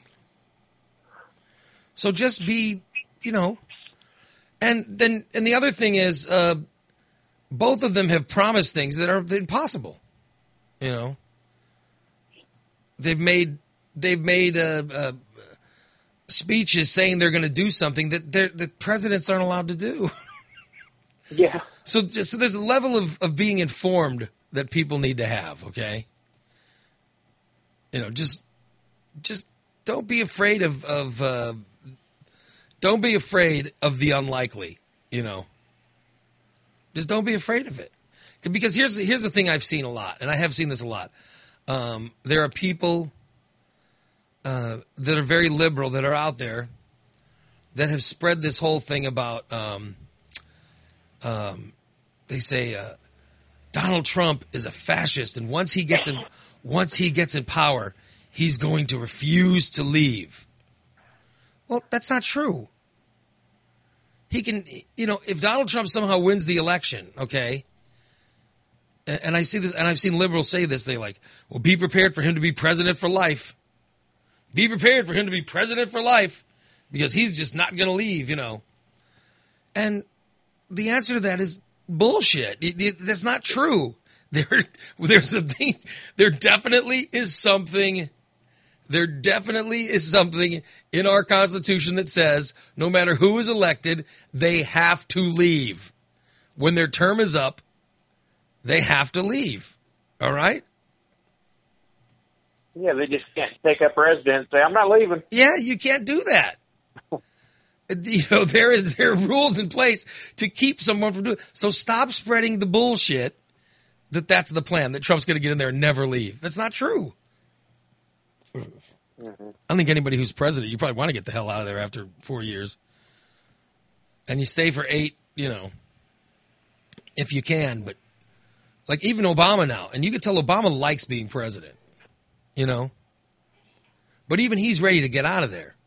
So just be, you know, and then and the other thing is, uh, both of them have promised things that are impossible. You know. They've made they've made uh, uh, speeches saying they're going to do something that that presidents aren't allowed to do. yeah. So, so there's a level of, of being informed that people need to have. Okay, you know, just just don't be afraid of of uh, don't be afraid of the unlikely. You know, just don't be afraid of it, because here's here's the thing I've seen a lot, and I have seen this a lot. Um, there are people uh, that are very liberal that are out there that have spread this whole thing about, um, um, they say uh, Donald Trump is a fascist, and once he gets in, once he gets in power, he's going to refuse to leave. Well, that's not true. He can, you know, if Donald Trump somehow wins the election, okay. And I see this, and I've seen liberals say this. They like, well, be prepared for him to be president for life. Be prepared for him to be president for life because he's just not going to leave, you know. And the answer to that is bullshit. It, it, that's not true. There, there's something. There definitely is something. There definitely is something in our Constitution that says no matter who is elected, they have to leave when their term is up. They have to leave, all right? Yeah, they just can't take up residence and say, I'm not leaving. Yeah, you can't do that. You know, there is there are rules in place to keep someone from doing it. So stop spreading the bullshit that that's the plan, that Trump's going to get in there and never leave. That's not true. Mm-hmm. I don't think anybody who's president, you probably want to get the hell out of there after four years. And you stay for eight, you know, if you can, but like even Obama now, and you can tell Obama likes being president, you know. But even he's ready to get out of there.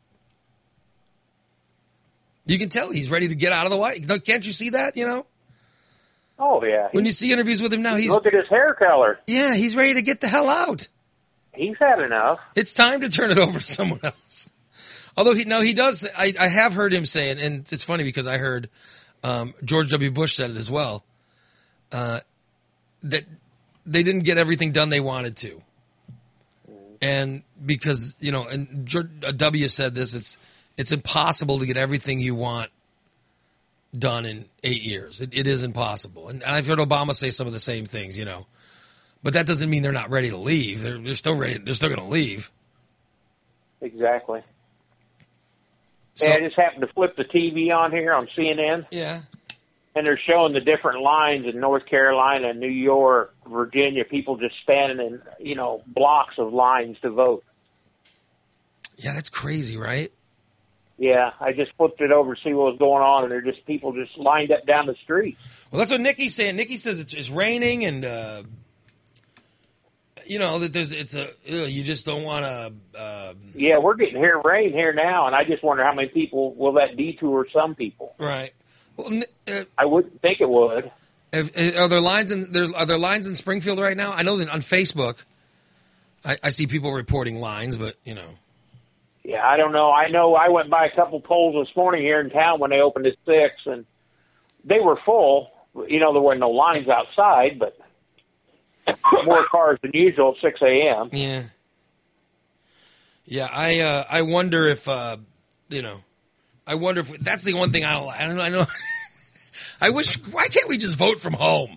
You can tell he's ready to get out of the White House. Can't you see that, you know? Oh, yeah. When you see interviews with him now, he's... Look at his hair color. Yeah, he's ready to get the hell out. He's had enough. It's time to turn it over to someone else. Although, he no, he does... I, I have heard him say, and, and it's funny because I heard um, George W. Bush said it as well, uh, that they didn't get everything done they wanted to. And because, you know, and George W. said this, it's it's impossible to get everything you want done in eight years. It, it is impossible. And I've heard Obama say some of the same things, you know. But that doesn't mean they're not ready to leave. They're, they're still ready. They're still going to leave. Exactly. So, hey, I just happened to flip the T V on here on C N N. Yeah. And they're showing the different lines in North Carolina, New York, Virginia, people just standing in, you know, blocks of lines to vote. Yeah, that's crazy, right? Yeah, I just flipped it over to see what was going on, and they're just people just lined up down the street. Well, that's what Nikki's saying. Nikki says it's, it's raining, and uh, you know that there's it's a you just don't want to. Uh, yeah, we're getting here rain here now, and I just wonder how many people will that detour some people. Right. Well, uh, I wouldn't think it would. If, are there lines in there's are there lines in Springfield right now? I know that on Facebook, I, I see people reporting lines, but you know. Yeah, I don't know. I know I went by a couple polls this morning here in town when they opened at six, and they were full. You know, there weren't no lines outside, but more cars than usual at six a.m. Yeah. Yeah, I uh, I wonder if uh, you know, I wonder if that's the one thing I don't like. I don't know. I know. I wish. Why can't we just vote from home?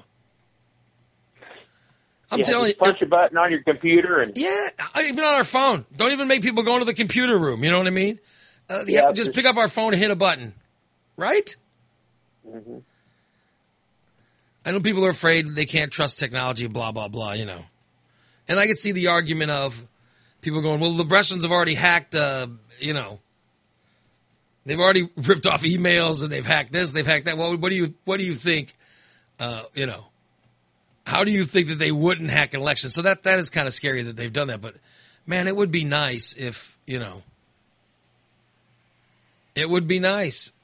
I'm yeah, telling you, punch a button on your computer and yeah, even on our phone. Don't even make people go into the computer room. You know what I mean? Uh, yeah, yeah, just pick up our phone and hit a button, right? Mm-hmm. I know people are afraid they can't trust technology, blah, blah, blah, you know. And I could see the argument of people going, well, the Russians have already hacked, uh, you know, they've already ripped off emails and they've hacked this, they've hacked that. Well, what do you, what do you think, uh, you know, how do you think that they wouldn't hack an election? So that, that is kind of scary that they've done that. But, man, it would be nice if, you know, it would be nice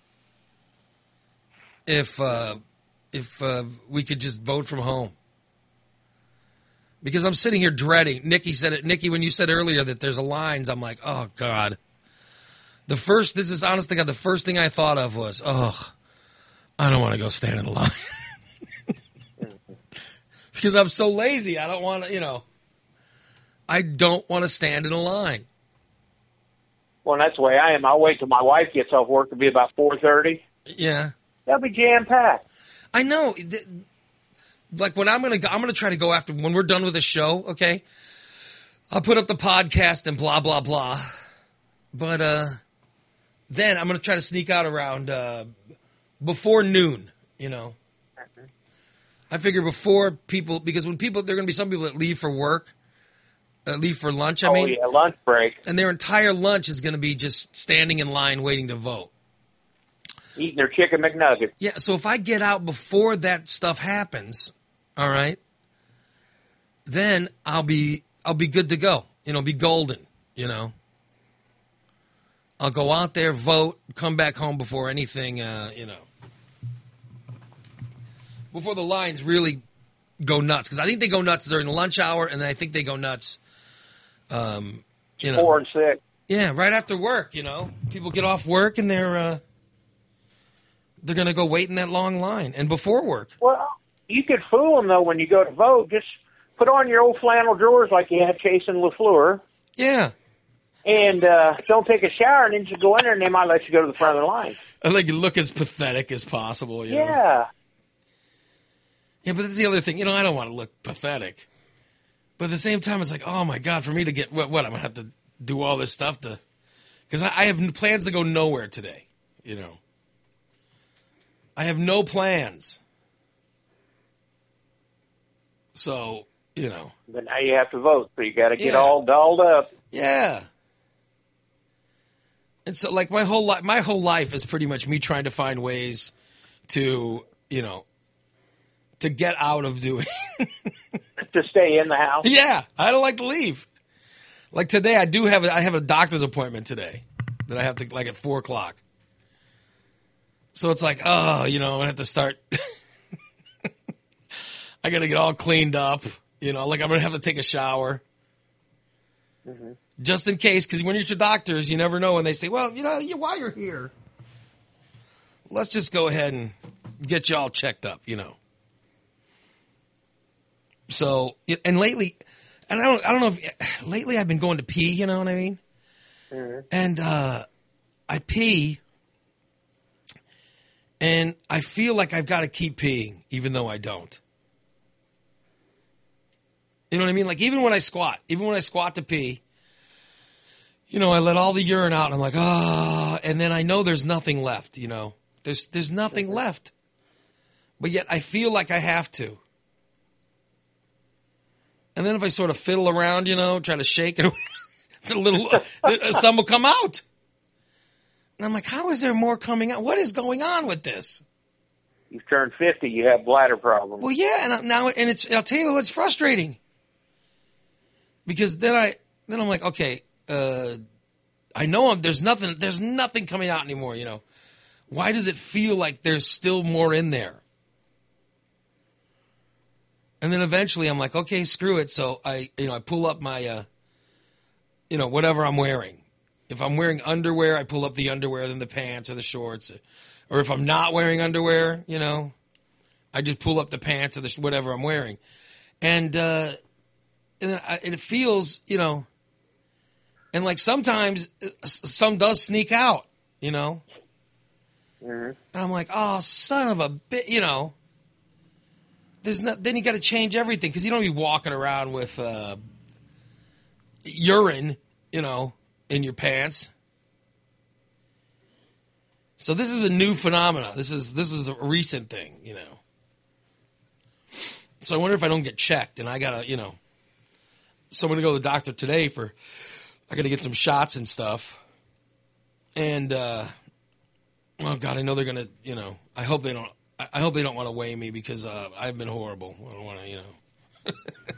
if, uh, if uh, we could just vote from home. Because I'm sitting here dreading. Nikki said it. Nikki, when you said earlier that there's a lines, I'm like, oh, God. The first, this is honest to God, the first thing I thought of was, oh, I don't want to go stand in the line. Because I'm so lazy. I don't want to, you know, I don't want to stand in a line. Well, that's the way I am. I'll wait till my wife gets off work. It'll be about four thirty. Yeah. That'll be jam-packed. I know. Like when I'm going to I'm going to try to go after, when we're done with the show, okay? I'll put up the podcast and blah, blah, blah. But uh, then I'm going to try to sneak out around uh, before noon, you know? I figure before people, because when people, there are going to be some people that leave for work, uh, leave for lunch, I oh, mean. yeah, lunch break. And their entire lunch is going to be just standing in line waiting to vote. Eating their chicken McNugget. Yeah, so if I get out before that stuff happens, all right, then I'll be I'll be good to go. You know, be golden, you know. I'll go out there, vote, come back home before anything, uh, you know. Before the lines really go nuts. Because I think they go nuts during the lunch hour, and then I think they go nuts, um, you know. Four and six. Yeah, right after work, you know. People get off work, and they're... Uh, They're going to go wait in that long line. And before work. Well, you could fool them, though, when you go to vote. Just put on your old flannel drawers like you had chasing LaFleur. Yeah. And uh, don't take a shower, and then just go in there, and they might let you go to the front of the line. I like you look as pathetic as possible. You yeah. Know? Yeah, but that's the other thing. You know, I don't want to look pathetic. But at the same time, it's like, oh, my God, for me to get, what, what I'm going to have to do all this stuff to, because I, I have plans to go nowhere today, you know. I have no plans. So, you know. But now you have to vote, so you got to get Yeah. all dolled up. Yeah. And so, like, my whole life, my whole life is pretty much me trying to find ways to, you know, to get out of doing. To stay in the house. Yeah, I don't like to leave. Like today, I do have a, I have a doctor's appointment today that I have to, like, at four o'clock. So it's like, oh, you know, I'm going to have to start. I got to get all cleaned up. You know, like I'm going to have to take a shower. Mm-hmm. Just in case, because when you're to doctors, you never know when they say, well, you know, you, while you're here, let's just go ahead and get you all checked up, you know. So, and lately, and I don't, I don't know if, lately I've been going to pee, you know what I mean? Mm-hmm. And uh, I pee. And I feel like I've got to keep peeing, even though I don't. You know what I mean? Like, even when I squat, even when I squat to pee, you know, I let all the urine out, and I'm like, ah, oh, and then I know there's nothing left, you know. There's there's nothing left. But yet I feel like I have to. And then if I sort of fiddle around, you know, try to shake it, a little, some will come out. And I'm like, how is there more coming out? What is going on with this? You've turned fifty. You have bladder problems. Well, yeah, and I'm now, and it's. I'll tell you what's frustrating. Because then I, then I'm like, okay, uh, I know I'm, there's nothing, there's nothing coming out anymore. You know, why does it feel like there's still more in there? And then eventually, I'm like, okay, screw it. So I, you know, I pull up my, uh, you know, whatever I'm wearing. If I'm wearing underwear, I pull up the underwear, then the pants or the shorts. Or if I'm not wearing underwear, you know, I just pull up the pants or the whatever I'm wearing. And, uh, and, then I, and it feels, you know, and like sometimes some does sneak out. you know? Mm-hmm. And I'm like, oh, son of a bit, you know. There's not, then you got to change everything because you don't be walking around with uh, urine, you know, in your pants. So this is a new phenomenon. This is this is a recent thing, you know. So I wonder if I don't get checked, and I gotta, you know. So I'm gonna go to the doctor today for. I gotta get some shots and stuff. And uh, oh God, I know they're gonna, you know. I hope they don't. I hope they don't want to weigh me because uh, I've been horrible. I don't want to, you know.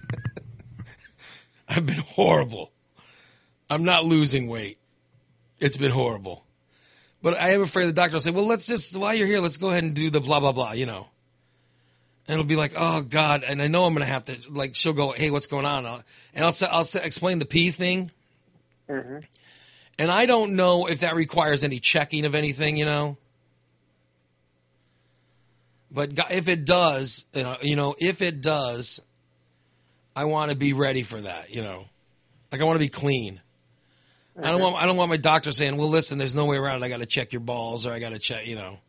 I've been horrible. I'm not losing weight. It's been horrible. But I am afraid the doctor will say, well, let's just, while you're here, let's go ahead and do the blah, blah, blah, you know. And it'll be like, oh, God. And I know I'm going to have to, like, she'll go, hey, what's going on? I'll, and I'll, I'll explain the pee thing. Mm-hmm. And I don't know if that requires any checking of anything, you know. But if it does, you know, you know, if it does, I want to be ready for that, you know. Like I want to be clean. Mm-hmm. I don't want I don't want my doctor saying, "Well, listen, there's no way around it. I got to check your balls or I got to check, you know."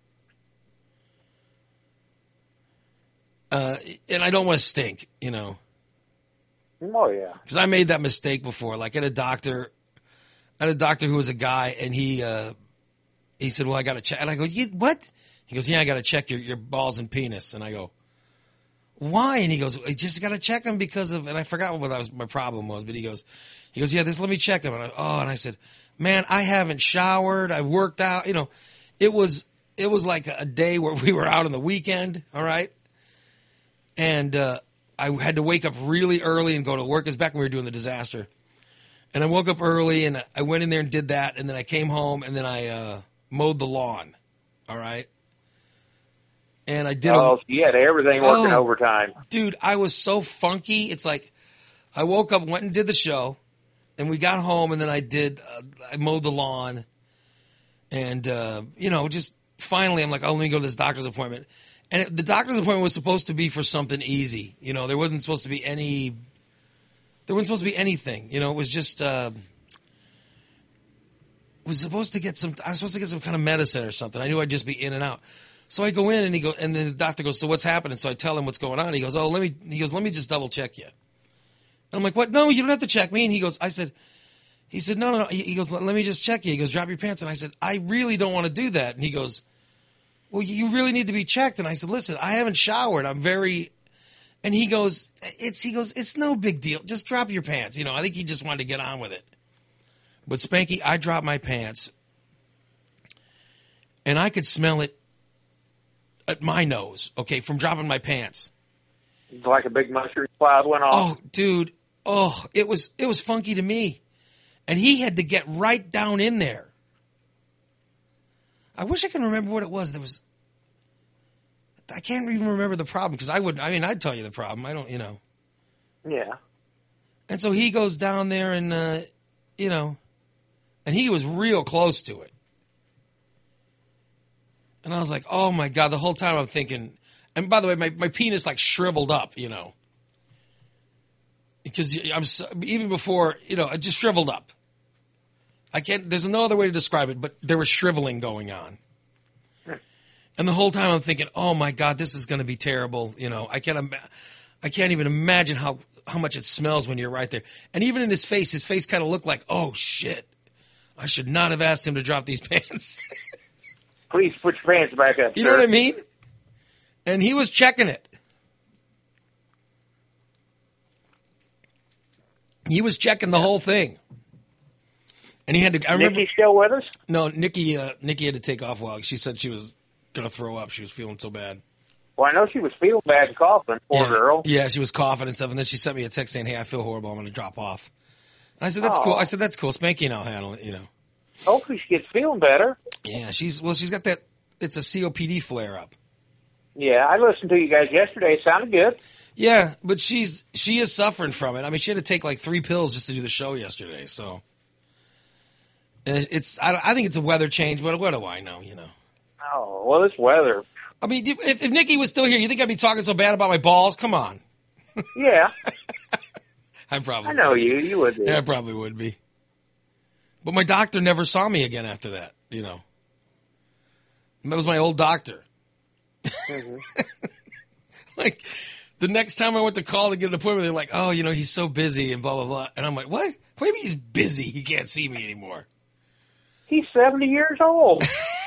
Uh, and I don't want to stink, you know. Oh yeah. Cuz I made that mistake before. Like at a doctor I had a doctor who was a guy and he uh, he said, "Well, I got to check." And I go, "You what?" He goes, "Yeah, I got to check your, your balls and penis." And I go, "Why?" And he goes, "I just got to check them because of," and I forgot what that was, my problem was, but he goes, he goes, "Yeah, this, let me check them." And I, oh, and I said, "Man, I haven't showered. I worked out." You know, it was, it was like a day where we were out on the weekend. All right. And, uh, I had to wake up really early and go to work. It was back when we were doing the disaster. And I woke up early and I went in there and did that. And then I came home and then I, uh, mowed the lawn. All right. And I did. Oh, a, so you had everything working oh, overtime. Dude, I was so funky. It's like I woke up, went and did the show, and we got home, and then I did, uh, I mowed the lawn. And, uh, you know, just finally I'm like, oh, let me go to this doctor's appointment. And it, the doctor's appointment was supposed to be for something easy. You know, there wasn't supposed to be any, there wasn't supposed to be anything. You know, it was just, uh, was supposed to get some, I was supposed to get some kind of medicine or something. I knew I'd just be in and out. So I go in and he go, and then the doctor goes, "So what's happening?" So I tell him what's going on. He goes, "Oh, let me." He goes, "Let me just double check you." And I'm like, "What? No, you don't have to check me." And he goes, "I said," he said, "No, no, no." He goes, "Let me just check you." He goes, "Drop your pants." And I said, "I really don't want to do that." And he goes, "Well, you really need to be checked." And I said, "Listen, I haven't showered. I'm very," and he goes, "It's," he goes, "It's no big deal. Just drop your pants." You know, I think he just wanted to get on with it. But Spanky, I dropped my pants, and I could smell it at my nose, okay, from dropping my pants. It's like a big mustard cloud went off. Oh, dude. Oh, it was it was funky to me. And he had to get right down in there. I wish I could remember what it was. There was I can't even remember the problem because I would I mean I'd tell you the problem. I don't, you know. Yeah. And so he goes down there and uh, you know, and he was real close to it. And I was like, oh, my God, the whole time I'm thinking, and by the way, my, my penis like shriveled up, you know, because I'm so, even before, you know, it just shriveled up. I can't, there's no other way to describe it, but there was shriveling going on. And the whole time I'm thinking, oh, my God, this is going to be terrible. You know, I can't, I can't even imagine how, how much it smells when you're right there. And even in his face, his face kind of looked like, oh, shit, I should not have asked him to drop these pants. Please put your pants back up, You sir. know what I mean? And he was checking it. He was checking the whole thing. And he had to, I remember. Nikki still with us? No, Nikki, uh, Nikki had to take off a while. She said she was going to throw up. She was feeling so bad. Well, I know she was feeling bad and coughing, poor yeah. girl. Yeah, she was coughing and stuff. And then she sent me a text saying, "Hey, I feel horrible. I'm going to drop off." And I said, "That's Aww. cool." I said, "That's cool. Spanky and I'll handle it, you know." Hopefully she gets feeling better. Yeah, she's, well, she's got that, it's a C O P D flare up. Yeah, I listened to you guys yesterday. It sounded good. Yeah, but she's, she is suffering from it. I mean, she had to take like three pills just to do the show yesterday, so. It's, I, I think it's a weather change, but what do I know, you know? Oh, well, this weather. I mean, if, if Nikki was still here, you think I'd be talking so bad about my balls? Come on. Yeah. I probably I know you. You would be. Yeah, I probably would be. But my doctor never saw me again after that. you know. That was my old doctor. Mm-hmm. Like, the next time I went to call to get an appointment, they're like, oh, you know, he's so busy and blah, blah, blah. And I'm like, what? What do you mean he's busy? He can't see me anymore. He's seventy years old.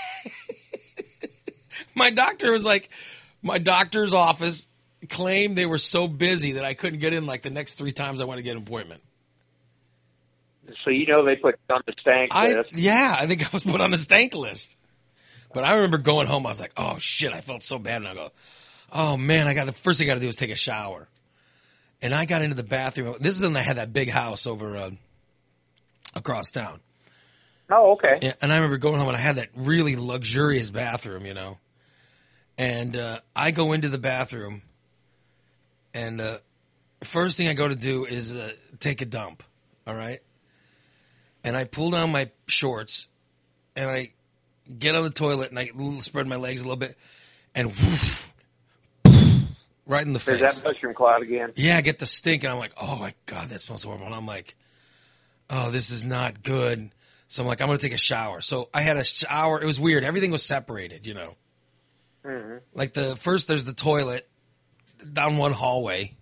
My doctor was like, my doctor's office claimed they were so busy that I couldn't get in like the next three times I went to get an appointment. So you know they put you on the stank I, list. yeah, I think I was put on the stank list. But I remember going home, I was like, oh, shit, I felt so bad. And I go, oh, man, I got the first thing I got to do is take a shower. And I got into the bathroom. This is when I had that big house over uh, across town. Oh, okay. Yeah, and I remember going home, and I had that really luxurious bathroom, you know. And uh, I go into the bathroom, and uh, first thing I go to do is uh, take a dump, all right? And I pull down my shorts, and I get on the toilet, and I spread my legs a little bit, and whoosh, right in the face. There's that mushroom cloud again. Yeah, I get the stink, and I'm like, oh, my God, that smells horrible. And I'm like, oh, this is not good. So I'm like, I'm going to take a shower. So I had a shower. It was weird. Everything was separated, you know. Mm-hmm. Like the first, there's the toilet down one hallway.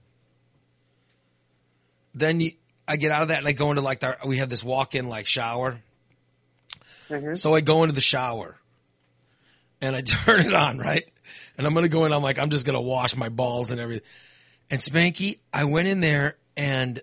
Then you, I get out of that and I go into like the, we have this walk-in like shower. Mm-hmm. So I go into the shower and I turn it on, right? And I'm going to go in. I'm like, I'm just going to wash my balls and everything. And Spanky, I went in there and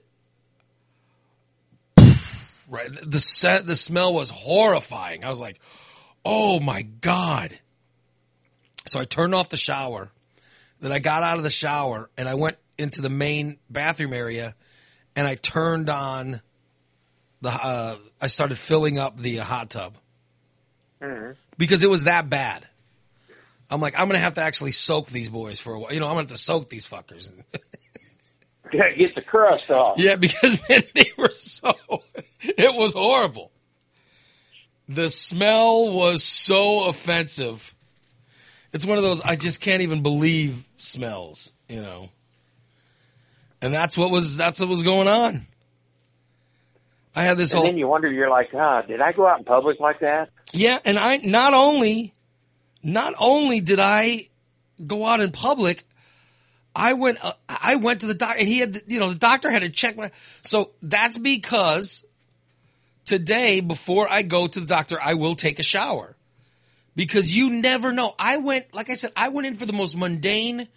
right, the set, the smell was horrifying. I was like, oh my God. So I turned off the shower. Then I got out of the shower and I went into the main bathroom area and I turned on the, uh, I started filling up the uh, hot tub Mm-hmm. because it was that bad. I'm like, I'm going to have to actually soak these boys for a while. You know, I'm going to have to soak these fuckers. Gotta get the crust off. Yeah, because man, they were so, it was horrible. The smell was so offensive. It's one of those, I just can't even believe smells, you know. And that's what was, that's what was going on. I had this and whole. then you wonder, you're like, ah, did I go out in public like that? Yeah, and I, not only, not only did I go out in public, I went, uh, I went to the doctor, and he had, you know, the doctor had to check my, so that's because today, before I go to the doctor, I will take a shower. Because you never know. I went, like I said, I went in for the most mundane,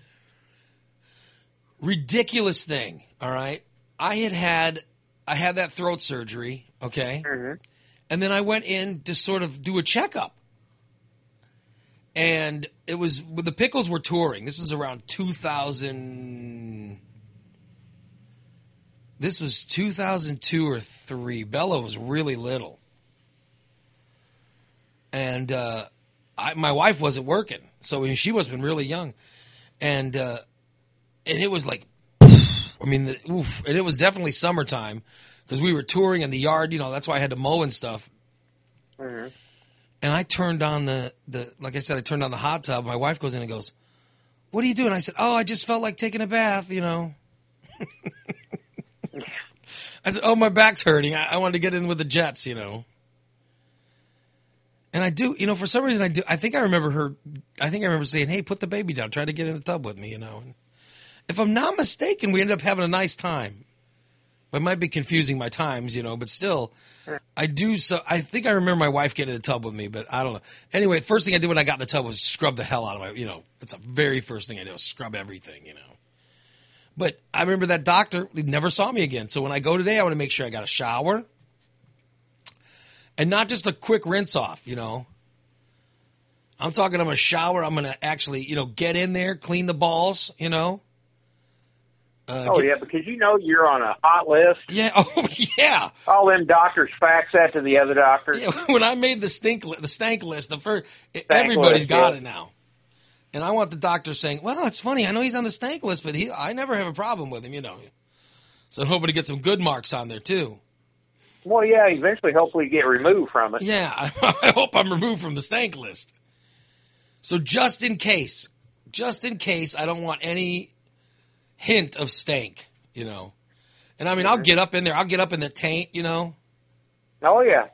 ridiculous thing, all right? I had had, I had that throat surgery, okay? Mm-hmm. And then I went in to sort of do a checkup. And it was, the Pickles were touring. This is around two thousand, this was two thousand two or three. Bella was really little. And, uh, I, my wife wasn't working, so I mean, she must have been really young, and uh, and it was like, I mean, the, oof, and it was definitely summertime because we were touring in the yard, you know. That's why I had to mow and stuff. Mm-hmm. And I turned on the the like I said, I turned on the hot tub. My wife goes in and goes, "What are you doing?" I said, "Oh, I just felt like taking a bath, you know." I said, "Oh, my back's hurting. I, I wanted to get in with the Jets, you know." And I do, you know, for some reason I do. I think I remember her. I think I remember saying, "Hey, put the baby down. Try to get in the tub with me," you know. And if I'm not mistaken, we ended up having a nice time. I might be confusing my times, you know, but still, I do. So I think I remember my wife getting in the tub with me, but I don't know. Anyway, first thing I did when I got in the tub was scrub the hell out of my, you know, it's the very first thing I did was scrub everything, you know. But I remember that doctor never saw me again. So when I go today, I want to make sure I got a shower. And not just a quick rinse off, you know. I'm talking I'm going to shower. I'm going to actually, you know, get in there, clean the balls, you know. Uh, oh, get, yeah, because you know you're on a hot list. Yeah, oh, yeah. All them doctors fax that to the other doctors. Yeah, when I made the stink li- the stank list, the first, everybody's list, got yeah. it now. And I want the doctor saying, well, it's funny. I know he's on the stank list, but he, I never have a problem with him, you know. So I'm hoping to get some good marks on there, too. Well, yeah, eventually, hopefully, get removed from it. Yeah, I hope I'm removed from the stank list. So just in case, just in case, I don't want any hint of stank, you know. And I mean, mm-hmm. I'll get up in there. I'll get up in the taint, you know. Oh, yeah.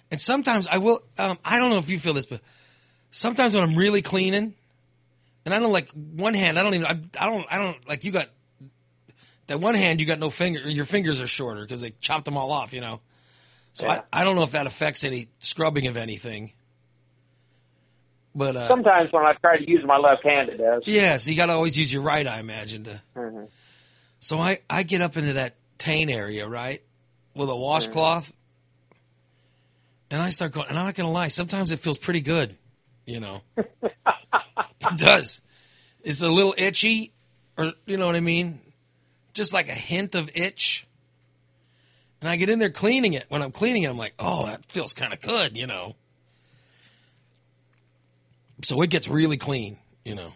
And sometimes I will, um, I don't know if you feel this, but sometimes when I'm really cleaning, and I don't like one hand, I don't even, I, I don't, I don't, like you got, that one hand you got no finger, your fingers are shorter because they chopped them all off, you know. So Yeah. I, I don't know if that affects any scrubbing of anything. But uh, Sometimes when I try to use my left hand, it does. yeah, so you got to always use your right, I imagine. To, Mm-hmm. so I, I get up into that taint area, right, with a washcloth, and I start going, and I'm not going to lie, sometimes it feels pretty good, you know. It does. It's a little itchy, or you know what I mean? Just like a hint of itch. And I get in there cleaning it. When I'm cleaning it, I'm like, oh, that feels kind of good, you know. So it gets really clean, you know.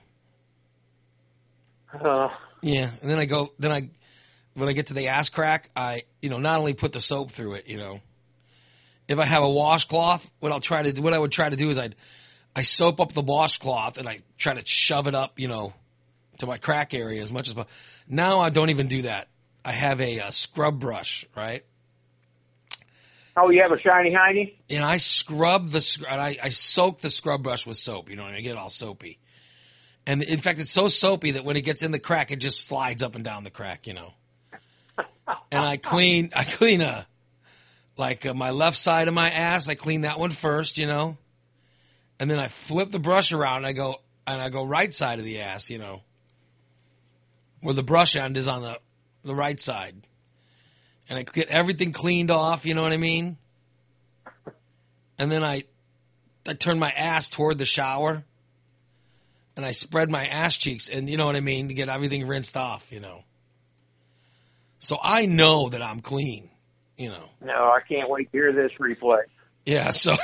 Uh, Yeah, and then I go, then I, when I get to the ass crack, I, you know, not only put the soap through it, you know. If I have a washcloth, what I'll try to do, what I would try to do is I'd, I soap up the washcloth and I try to shove it up, you know, to my crack area as much as possible. Now I don't even do that. I have a, a scrub brush, right? oh, you have a shiny hiney? And I scrub the, scr- and I, I soak the scrub brush with soap, you know, and I get it all soapy. And in fact, it's so soapy that when it gets in the crack, it just slides up and down the crack, you know. And I clean, I clean a, like uh, my left side of my ass, I clean that one first, you know. And then I flip the brush around and I go, and I go right side of the ass, you know. Where the brush end is on the, the right side. And I get everything cleaned off, you know what I mean? And then I, I turn my ass toward the shower. And I spread my ass cheeks, and you know what I mean, to get everything rinsed off, you know. So I know that I'm clean, you know. No, I can't wait to hear this replay. Yeah, so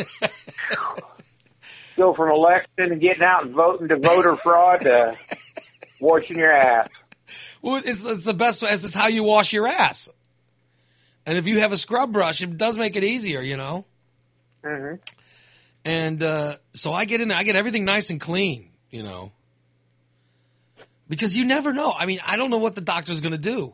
Go from election and getting out and voting to voter fraud to washing your ass. well, it's, it's the best way. It's how you wash your ass. And if you have a scrub brush, it does make it easier, you know. Mm-hmm. And uh, so I get in there, I get everything nice and clean, you know. Because you never know. I mean, I don't know what the doctor's going to do.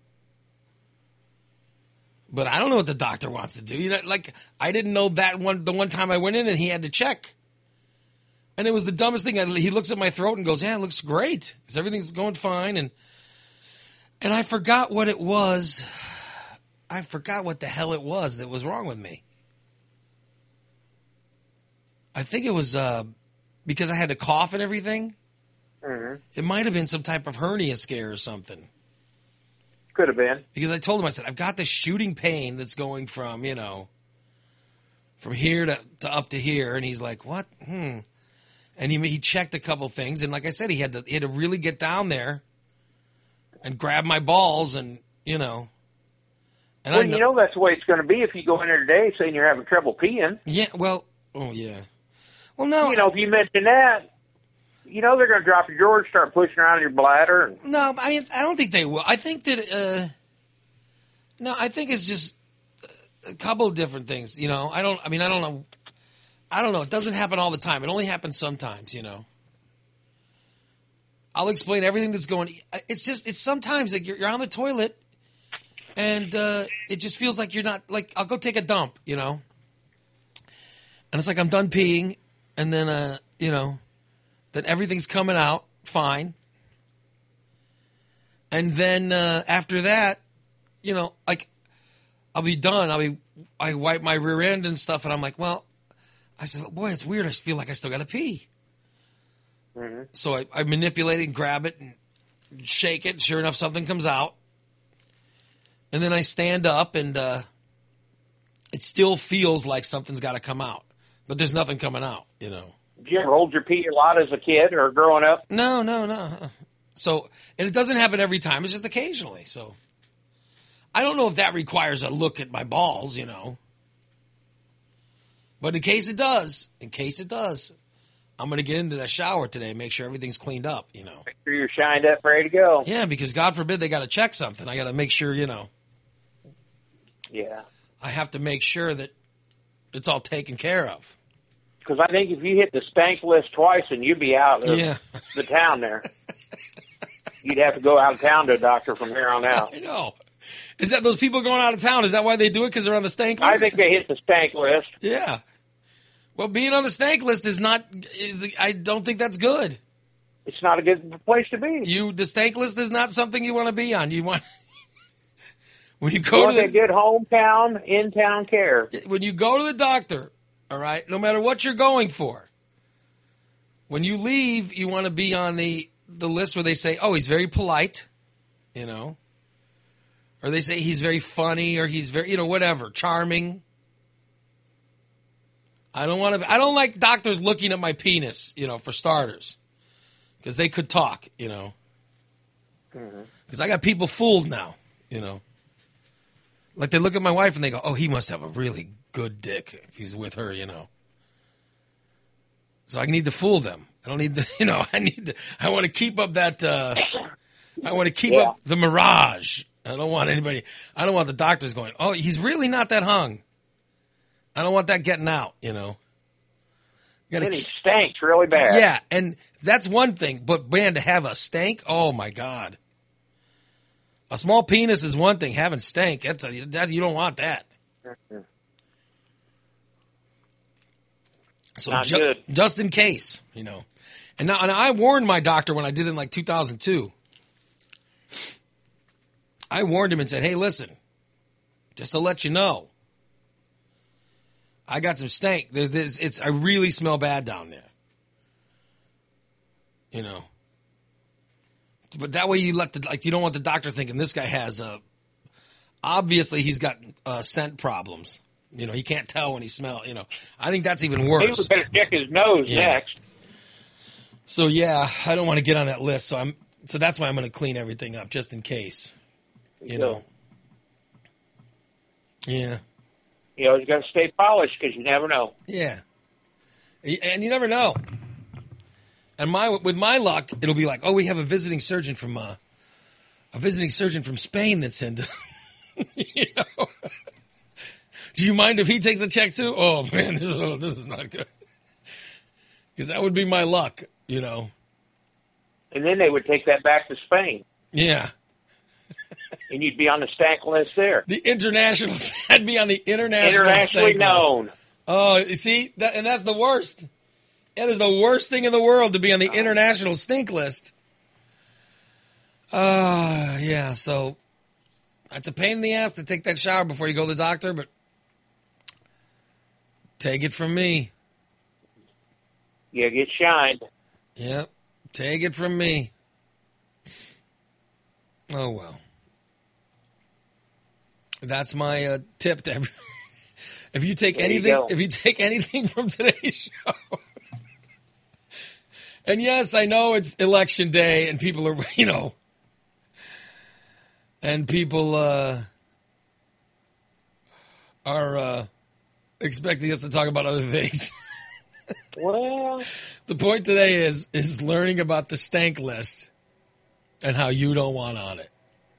But I don't know what the doctor wants to do. You know, like I didn't know that one. The one time I went in and he had to check, and it was the dumbest thing. I, he looks at my throat and goes, "Yeah, it looks great. Everything's going fine." And and I forgot what it was. I forgot what the hell it was that was wrong with me. I think it was uh, because I had to cough and everything. Mm-hmm. It might have been some type of hernia scare or something. Could have been. Because I told him, I said, I've got this shooting pain that's going from, you know, from here to, to up to here. And he's like, what? Hmm. And he he checked a couple things. And like I said, he had to, he had to really get down there and grab my balls and, you know. And Well, I you know that's the way it's going to be if you go in there today saying you're having trouble peeing. Yeah, well, oh, yeah. Well, no. You know, if you mention that, you know they're going to drop your George, start pushing around your bladder. And, No, I mean, I don't think they will. I think that, uh, no, I think it's just a couple of different things, you know. I don't, I mean, I don't know. I don't know. It doesn't happen all the time. It only happens sometimes, you know. I'll explain everything that's going, it's just, it's sometimes like you're, you're on the toilet and uh, it just feels like you're not, like, I'll go take a dump, you know. And it's like I'm done peeing and then, uh, you know, then everything's coming out fine. And then uh, after that, you know, like I'll be done. I'll be, I wipe my rear end and stuff, and I'm like, well, I said, boy, it's weird. I feel like I still got to pee. mm-hmm. So I, I manipulate it and grab it and shake it. Sure enough, something comes out. And then I stand up, and uh, it still feels like something's got to come out, but there's nothing coming out, you know. Did you ever hold your pee a lot as a kid or growing up? No, no, no. So, and it doesn't happen every time. It's just occasionally. So, I don't know if that requires a look at my balls, you know. But in case it does, in case it does, I'm going to get into the shower today and make sure everything's cleaned up, you know. Make sure you're shined up, ready to go. Yeah, because God forbid they got to check something. I got to make sure, you know. Yeah. I have to make sure that it's all taken care of. Because I think if you hit the stank list twice, and you'd be out of Yeah. the town there. You'd have to go out of town to a doctor from here on out. I know. Is that those people going out of town? Is that why they do it? Because they're on the stank list? I think they hit the stank list. Yeah. Well, being on the stank list is not. Is I don't think that's good. It's not a good place to be. You the stank list is not something you want to be on. You want when you You go want to that the good hometown, in-town care. when you go to the doctor. All right, no matter what you're going for. When you leave, you want to be on the the list where they say, "Oh, he's very polite," you know, or they say he's very funny, or he's very, you know, whatever, charming. I don't want to. I don't like doctors looking at my penis, you know, for starters, because they could talk, you know. Because mm-hmm. I got people fooled now, you know. Like they look at my wife and they go, "Oh, he must have a really good dick if he's with her," you know. So I need to fool them. I don't need to, you know. I need to. I want to keep up that. Uh, I want to keep yeah. up the mirage. I don't want anybody. I don't want the doctors going, "Oh, he's really not that hung." I don't want that getting out, you know. You and he stinks really bad. Yeah, and that's one thing. But, man, to have a stank, oh, my God. A small penis is one thing. Having stank, that's a, that, you don't want that. Mm-hmm. So Not ju- good. Just in case, you know. And, now, and I warned my doctor when I did it in, like, two thousand two. I warned him and said, hey, listen, just to let you know, I got some stank. There's, there's, it's I really smell bad down there. You know. But that way you let the like you don't want the doctor thinking this guy has a. Obviously he's got uh, scent problems. You know he can't tell when he smells. You know I think that's even worse. He would better check his nose yeah. next. So yeah, I don't want to get on that list. So I'm so that's why I'm going to clean everything up just in case. You know. Yeah. You always got to stay polished because you never know. Yeah, and you never know. And my with my luck, it'll be like, oh, we have a visiting surgeon from uh, a visiting surgeon from Spain that's in. You know? Do you mind if he takes a check too? Oh man, this is oh, this is not good. Because that would be my luck, you know. And then they would take that back to Spain. Yeah. And you'd be on the stank list there. The international, I'd be on the international Internationally stank known. list. Oh, you see, that, and that's the worst. That is the worst thing in the world to be on the international stink list. Uh, yeah, so it's a pain in the ass to take that shower before you go to the doctor, but take it from me. Yeah, get shined. Yep, take it from me. Oh, well. That's my uh, tip to every. If you take There anything, you if you take anything from today's show, and yes, I know it's election day, and people are, you know, and people uh, are uh, expecting us to talk about other things. Well, the point today is is learning about the stank list and how you don't want on it.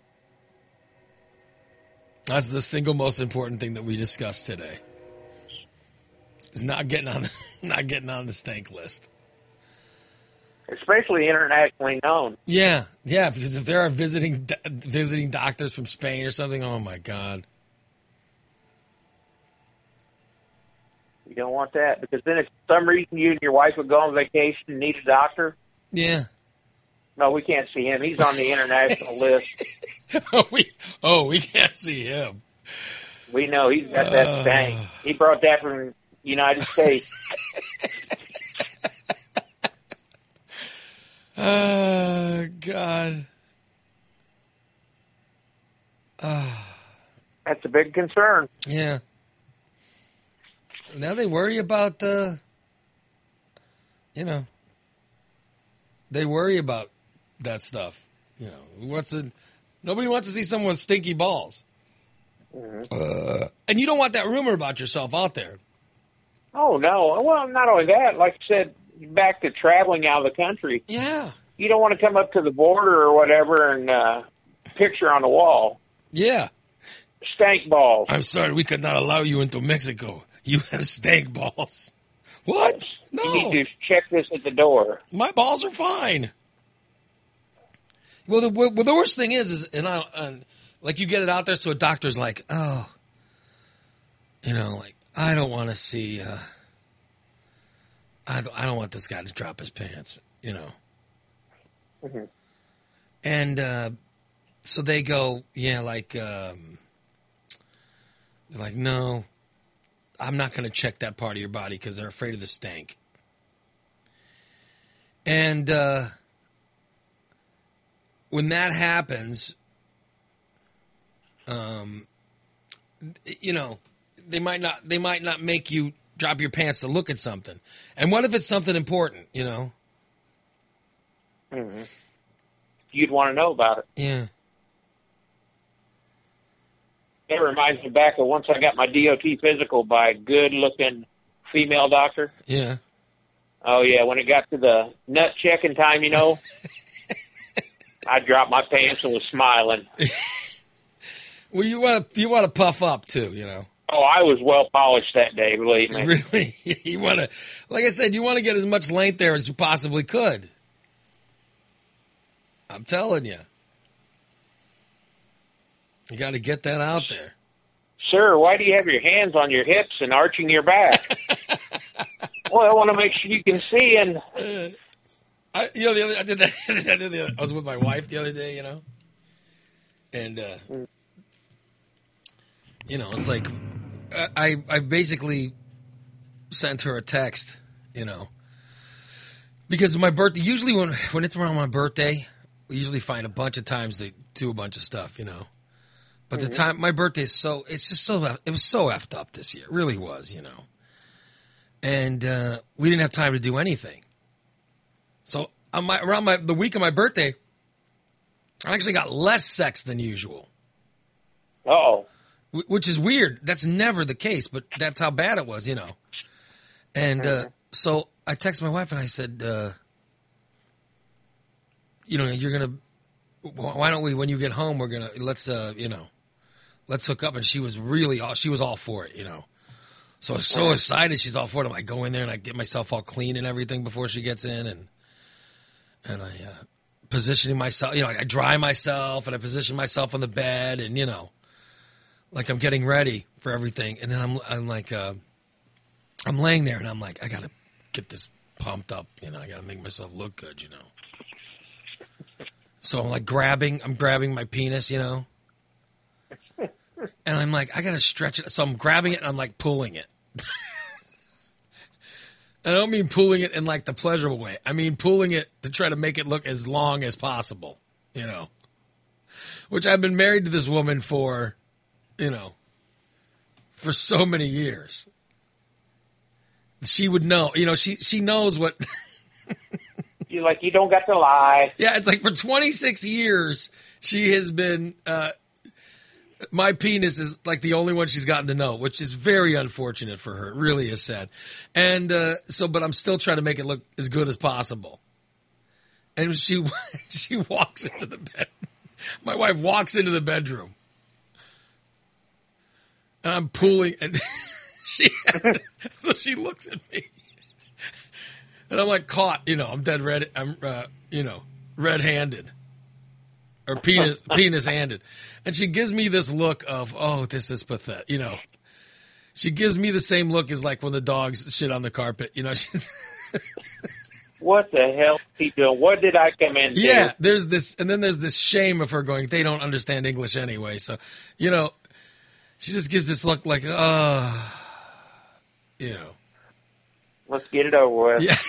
That's the single most important thing that we discussed today. Is not getting on, not getting on the stank list. especially internationally known. Yeah, yeah. Because if there are visiting visiting doctors from Spain or something, oh my God. You don't want that because then if for some reason you and your wife would go on vacation and need a doctor. Yeah. No, we can't see him. He's on the international list. oh, we oh we can't see him. We know he's got that uh, stank. He brought that from the United States. Oh God. Uh, That's a big concern. Yeah. Now they worry about uh you know they worry about that stuff. You know, who wants to, nobody wants to see someone with stinky balls. Mm-hmm. Uh, and you don't want that rumor about yourself out there. Oh, no. Well, not only that, like I said, back to traveling out of the country. Yeah. You don't want to come up to the border or whatever and uh, picture on the wall. Yeah. Stank balls. I'm sorry, we could not allow you into Mexico. You have stank balls. What? No. You need to check this at the door. My balls are fine. Well, the well, the worst thing is, is and I, and Like you get it out there, so a doctor's like, oh, you know, like I don't want to see. Uh, I don't, I don't want this guy to drop his pants, you know. Mm-hmm. And uh, so they go, yeah, like um, they're like, no, I'm not going to check that part of your body because they're afraid of the stank. And uh, when that happens, um, you know, they might not they might not make you drop your pants to look at something. And what if it's something important, you know? Mm-hmm. You'd want to know about it. Yeah. It reminds me back of once I got my D O T physical by a good-looking female doctor. Yeah. Oh, yeah, when it got to the nut checking time, you know, I dropped my pants and was smiling. Well, you want to you want to puff up, too, you know. Oh, I was well polished that day, believe me. Really? You want to, like I said, you want to get as much length there as you possibly could. I'm telling you. You got to get that out there. Sir, why do you have your hands on your hips and arching your back? Well, I want to make sure you can see. And uh, I, you know, the other, I did that. I, did the other, I was with my wife the other day, you know, and uh, you know, it's like I I basically sent her a text, you know, because of my birthday. Usually when when it's around my birthday, we usually find a bunch of times to do a bunch of stuff, you know. But mm-hmm. the time my birthday is so it's just so it was so effed up this year. It really was, you know. And uh, we didn't have time to do anything. So on my, around my the week of my birthday, I actually got less sex than usual. Oh, w- which is weird. That's never the case, but that's how bad it was, you know. And uh, so I texted my wife and I said, uh, you know, you're gonna. Why don't we? When you get home, we're gonna let's uh, you know, let's hook up. And she was really all she was all for it, you know. So I was so excited she's all for it. I'm like, go in there and I get myself all clean and everything before she gets in. And and I uh, positioning myself, you know, I dry myself and I position myself on the bed and, you know, like I'm getting ready for everything. And then I'm I'm like, uh, I'm laying there and I'm like, I got to get this pumped up. You know, I got to make myself look good, you know. So I'm like grabbing, I'm grabbing my penis, you know. And I'm like, I got to stretch it. So I'm grabbing it and I'm like pulling it. I don't mean pulling it in like the pleasurable way. I mean pulling it to try to make it look as long as possible, you know. Which I've been married to this woman for, you know, for so many years. She would know, you know, she, she knows what. You're like, you don't got to lie. Yeah, it's like for twenty-six years, she has been, uh, my penis is like the only one she's gotten to know, which is very unfortunate for her. It really is sad. And uh, so, but I'm still trying to make it look as good as possible. And she she walks into the bed. My wife walks into the bedroom. And I'm pulling, and she, so she looks at me. And I'm like caught, you know, I'm dead red, I'm, uh, you know, red-handed. Or penis, penis-handed. And she gives me this look of, oh, this is pathetic, you know. She gives me the same look as like when the dogs shit on the carpet, you know. What the hell is he doing? What did I come in? Yeah, there's this, and then there's this shame of her going, they don't understand English anyway. So, you know, she just gives this look like, oh, you know. Let's get it over with. Yeah.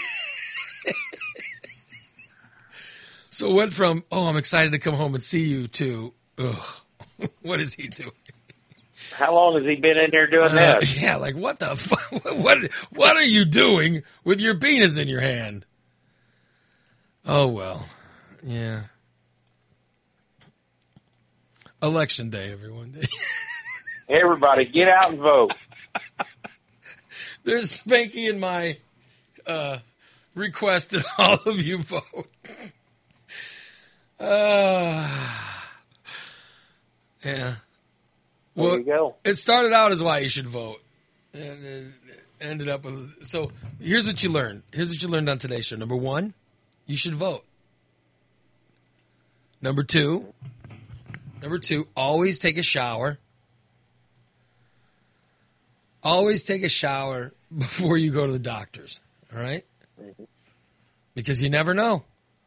So it went from, oh, I'm excited to come home and see you to, ugh, what is he doing? How long has he been in there doing Uh, this? yeah, like what the fuck? What, what are you doing with your penis in your hand? Oh, well, yeah. Election day, everyone. Everybody, get out and vote. There's Spanky in my uh, request that all of you vote. Uh, yeah. Well, There you go. it started out as why you should vote. And it ended up with... So here's what you learned. Here's what you learned on today's show. Number one, you should vote. Number two, Number two, always take a shower. Always take a shower before you go to the doctors, all right? Mm-hmm. Because you never know.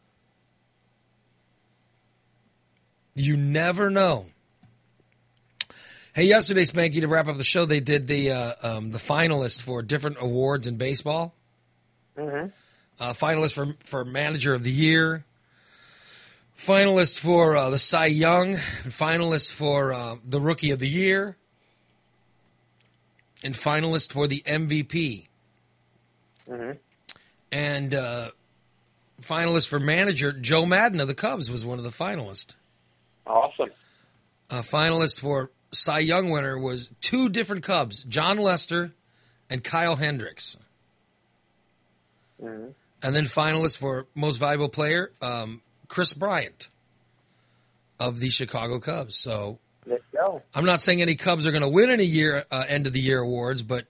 You never know. Hey, yesterday, Spanky, to wrap up the show, they did the uh, um, the finalists for different awards in baseball. Mm-hmm. Uh, finalist for for Manager of the Year. Finalist for uh, the Cy Young. Finalist for uh, the Rookie of the Year. And finalist for the M V P. Mm-hmm. And uh, finalist for Manager, Joe Madden of the Cubs was one of the finalists. Awesome. A finalist for Cy Young winner was two different Cubs, John Lester and Kyle Hendricks. Mm-hmm. And then finalist for Most Valuable Player, um, Chris Bryant of the Chicago Cubs. So let's go. I'm not saying any Cubs are going to win any year uh, end of the year awards, but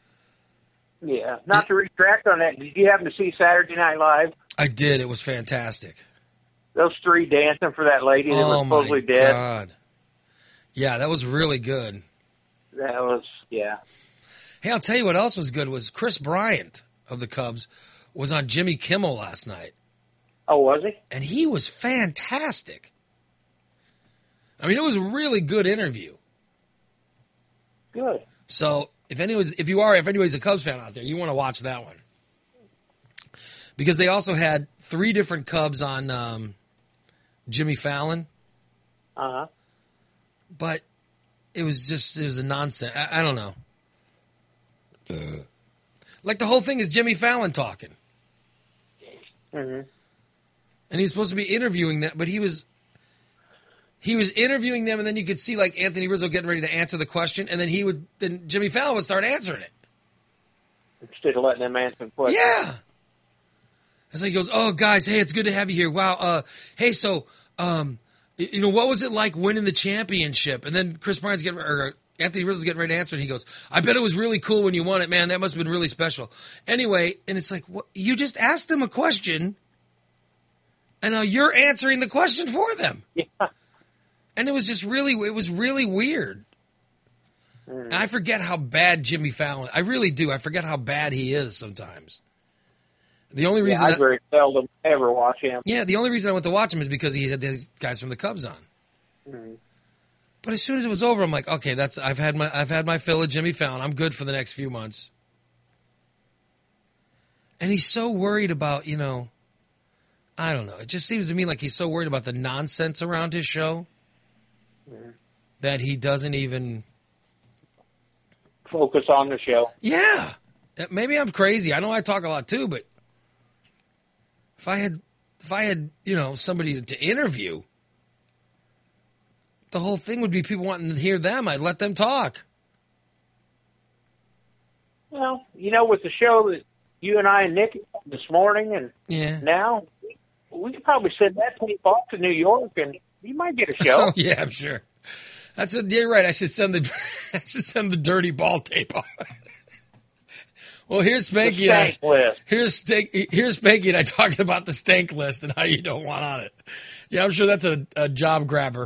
yeah, not to retract on that. Did you happen to see Saturday Night Live? I did. It was fantastic. Those three dancing for that lady that oh was supposedly my dead. God. Yeah, that was really good. That was, yeah. Hey, I'll tell you what else was good was Chris Bryant of the Cubs was on Jimmy Kimmel last night. Oh, was he? And he was fantastic. I mean, it was a really good interview. Good. So if anyone's, if you are, if anybody's a Cubs fan out there, you want to watch that one. Because they also had three different Cubs on um, Jimmy Fallon. Uh-huh. But it was just, it was a nonsense. I, I don't know. Uh. Like the whole thing is Jimmy Fallon talking. Mm-hmm. And he was supposed to be interviewing them, but he was he was interviewing them, and then you could see like Anthony Rizzo getting ready to answer the question, and then he would then Jimmy Fallon would start answering it. Instead of letting them answer the question. Yeah. As he goes, oh guys, hey, it's good to have you here. Wow, uh, hey, so um, you know, what was it like winning the championship? And then Chris Bryant's getting or Anthony Rizzo's getting ready to answer, and he goes, I bet it was really cool when you won it, man. That must have been really special. Anyway, and it's like, what? You just asked them a question, and now you're answering the question for them. Yeah. And it was just really, it was really weird. Mm. And I forget how bad Jimmy Fallon, I really do. I forget how bad he is sometimes. The only reason yeah, I that, very seldom ever watch him. Yeah, the only reason I went to watch him is because he had these guys from the Cubs on. Mm. But as soon as it was over, I'm like, okay, that's I've had my I've had my fill of Jimmy Fallon. I'm good for the next few months. And he's so worried about, you know, I don't know. It just seems to me like he's so worried about the nonsense around his show mm. that he doesn't even focus on the show. Yeah. Maybe I'm crazy. I know I talk a lot too, but if I had if I had, you know, somebody to interview, the whole thing would be people wanting to hear them. I'd let them talk. Well, you know, with the show that you and I and Nick this morning and yeah. now, we could probably send that tape off to New York and you might get a show. Oh, yeah, I'm sure. That's a, you're right. I should send the I should send the dirty ball tape off. Well, here's Spanky and I. List. Here's stank, here's Spanky and I talking about the stank list and how you don't want on it. Yeah, I'm sure that's a, a job grabber.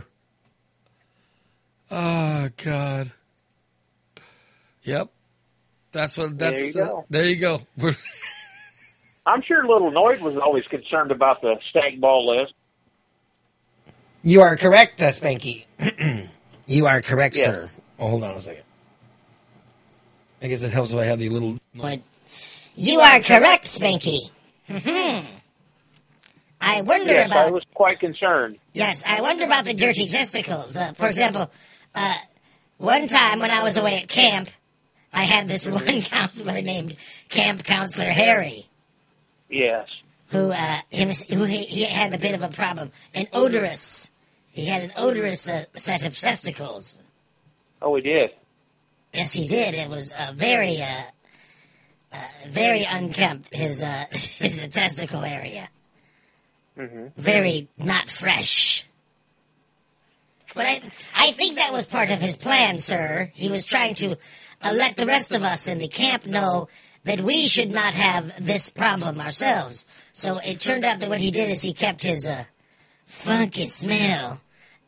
Oh God. Yep. That's what. That's there you go. Uh, there you go. I'm sure Little Noid was always concerned about the stank ball list. You are correct, uh, Spanky. You are correct, yeah. sir. Oh, hold on a second. I guess it helps if I have the little. What? You are correct, Spanky. Mm-hmm. I wonder yes, about. I was quite concerned. Yes, I wonder about the dirty testicles. Uh, for example, uh, one time when I was away at camp, I had this one counselor named Camp Counselor Harry. Yes. Who uh, he, was, who he, he had a bit of a problem, an odorous. He had an odorous uh, set of testicles. Oh, he did. Yes, he did. It was uh, very, uh, uh, very unkempt. His uh, his testicle area. Mm-hmm. Very not fresh. But I, I think that was part of his plan, sir. He was trying to uh, let the rest of us in the camp know that we should not have this problem ourselves. So it turned out that what he did is he kept his uh, funky smell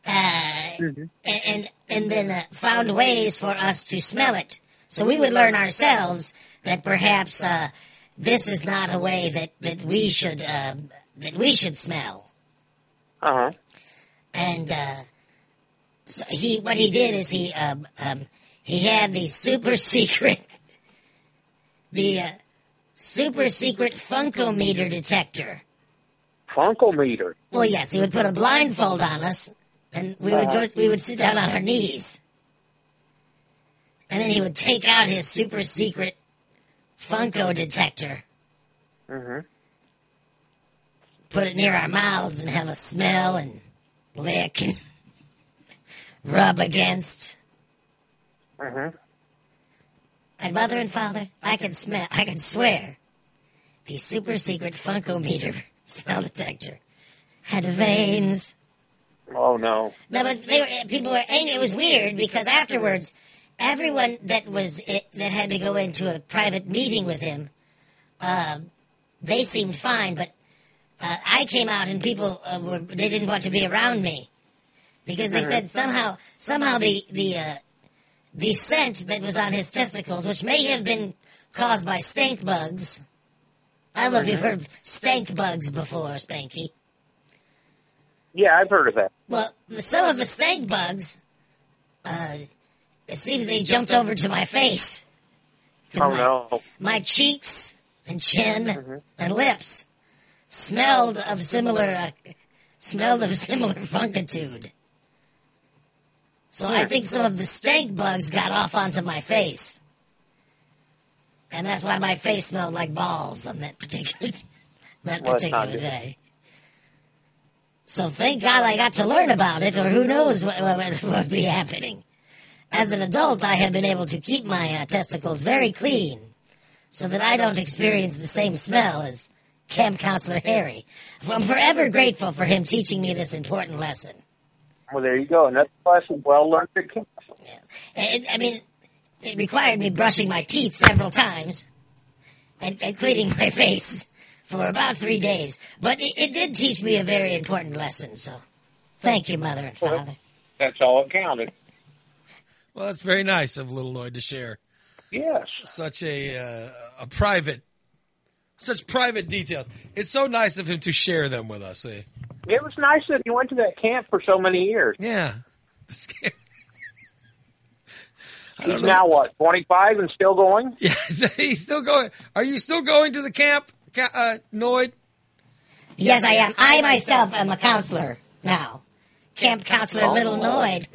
uh, mm-hmm. and, and and then uh, found ways for us to smell it. So we would learn ourselves that perhaps uh, this is not a way that, that we should uh, that we should smell. Uh huh. And uh, so he, what he did is he um, um, he had the super secret, the uh, super secret Funkometer detector. Funkometer. Well, yes, he would put a blindfold on us, and we would go. We would sit down on our knees, and then he would take out his super secret Funko detector, mm-hmm. put it near our mouths, and have a smell and lick and rub against. Mm-hmm. And mother and father, I could smell. I could swear, the super secret Funkometer smell detector had veins. Oh no! No, but they were, people were angry. It was weird because afterwards, everyone that was it, that had to go into a private meeting with him, uh, they seemed fine. But uh, I came out and people uh, were they didn't want to be around me because they said somehow somehow the the uh, the scent that was on his testicles, which may have been caused by stink bugs. I don't know if you've heard of stank bugs before, Spanky. Yeah, I've heard of that. Well, some of the stank bugs, uh, it seems they jumped over to my face. Oh, my, no. My cheeks and chin mm-hmm. and lips smelled of similar, uh, smelled of similar funkitude. So I think some of the stank bugs got off onto my face. And that's why my face smelled like balls on that particular that well, particular day. So thank God I got to learn about it, or who knows what, what, what would be happening. As an adult, I have been able to keep my uh, testicles very clean so that I don't experience the same smell as Camp Counselor Harry. I'm forever grateful for him teaching me this important lesson. Well, there you go. Another lesson well learned at camp. Yeah. It, I mean... It required me brushing my teeth several times and, and cleaning my face for about three days. But it, it did teach me a very important lesson, so thank you, Mother and Father. That's all it counted. Well, that's very nice of Little Noid to share. Yes. Such a uh, a private, such private details. It's so nice of him to share them with us. Eh? It was nice that he went to that camp for so many years. Yeah. He's now what, twenty-five and still going? Yeah, he's still going. Are you still going to the camp, uh, Noid? Yes, I am. I myself am a counselor now. Camp Counselor oh. Little Noid.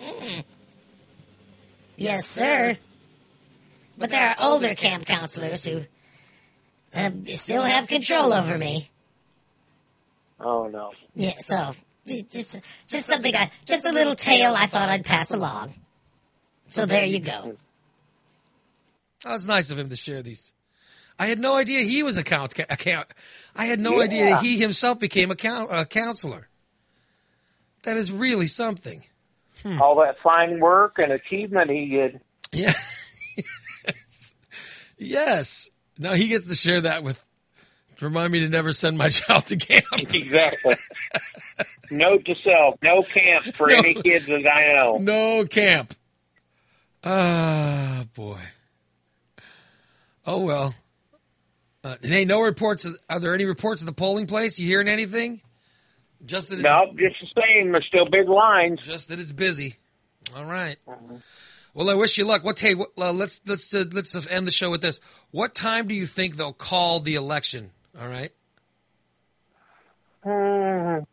Yes, sir. But there are older camp counselors who uh, still have control over me. Oh, no. Yeah, so, just, just something, I, just a little tale I thought I'd pass along. So there you go. Oh, it's nice of him to share these. I had no idea he was a count. A count I had no yeah. idea that he himself became a, count, a counselor. That is really something. Hmm. All that fine work and achievement he did. Yeah. yes. yes. Now he gets to share that with. Remind me to never send my child to camp. Exactly. Note to self: no camp for no, any kids that I know. No camp. Ah, uh, boy. Oh, well. Uh, hey, no reports. Of, are there any reports of the polling place? You hearing anything? Just that it's, no, just the same. There's still big lines. Just that it's busy. All right. Mm-hmm. Well, I wish you luck. What? Hey, uh, let's let's uh, let's end the show with this. What time do you think they'll call the election? All right. Hmm.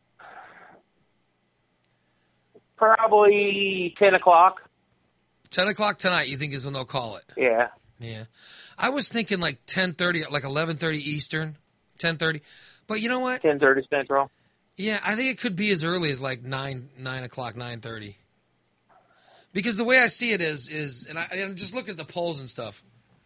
Probably ten o'clock. Ten o'clock tonight. You think is when they'll call it? Yeah. Yeah. I was thinking like ten thirty, like eleven thirty Eastern, ten thirty. But you know what? Ten thirty Central. Yeah, I think it could be as early as like nine nine o'clock, nine thirty. Because the way I see it is is, and, I, and I'm just looking at the polls and stuff.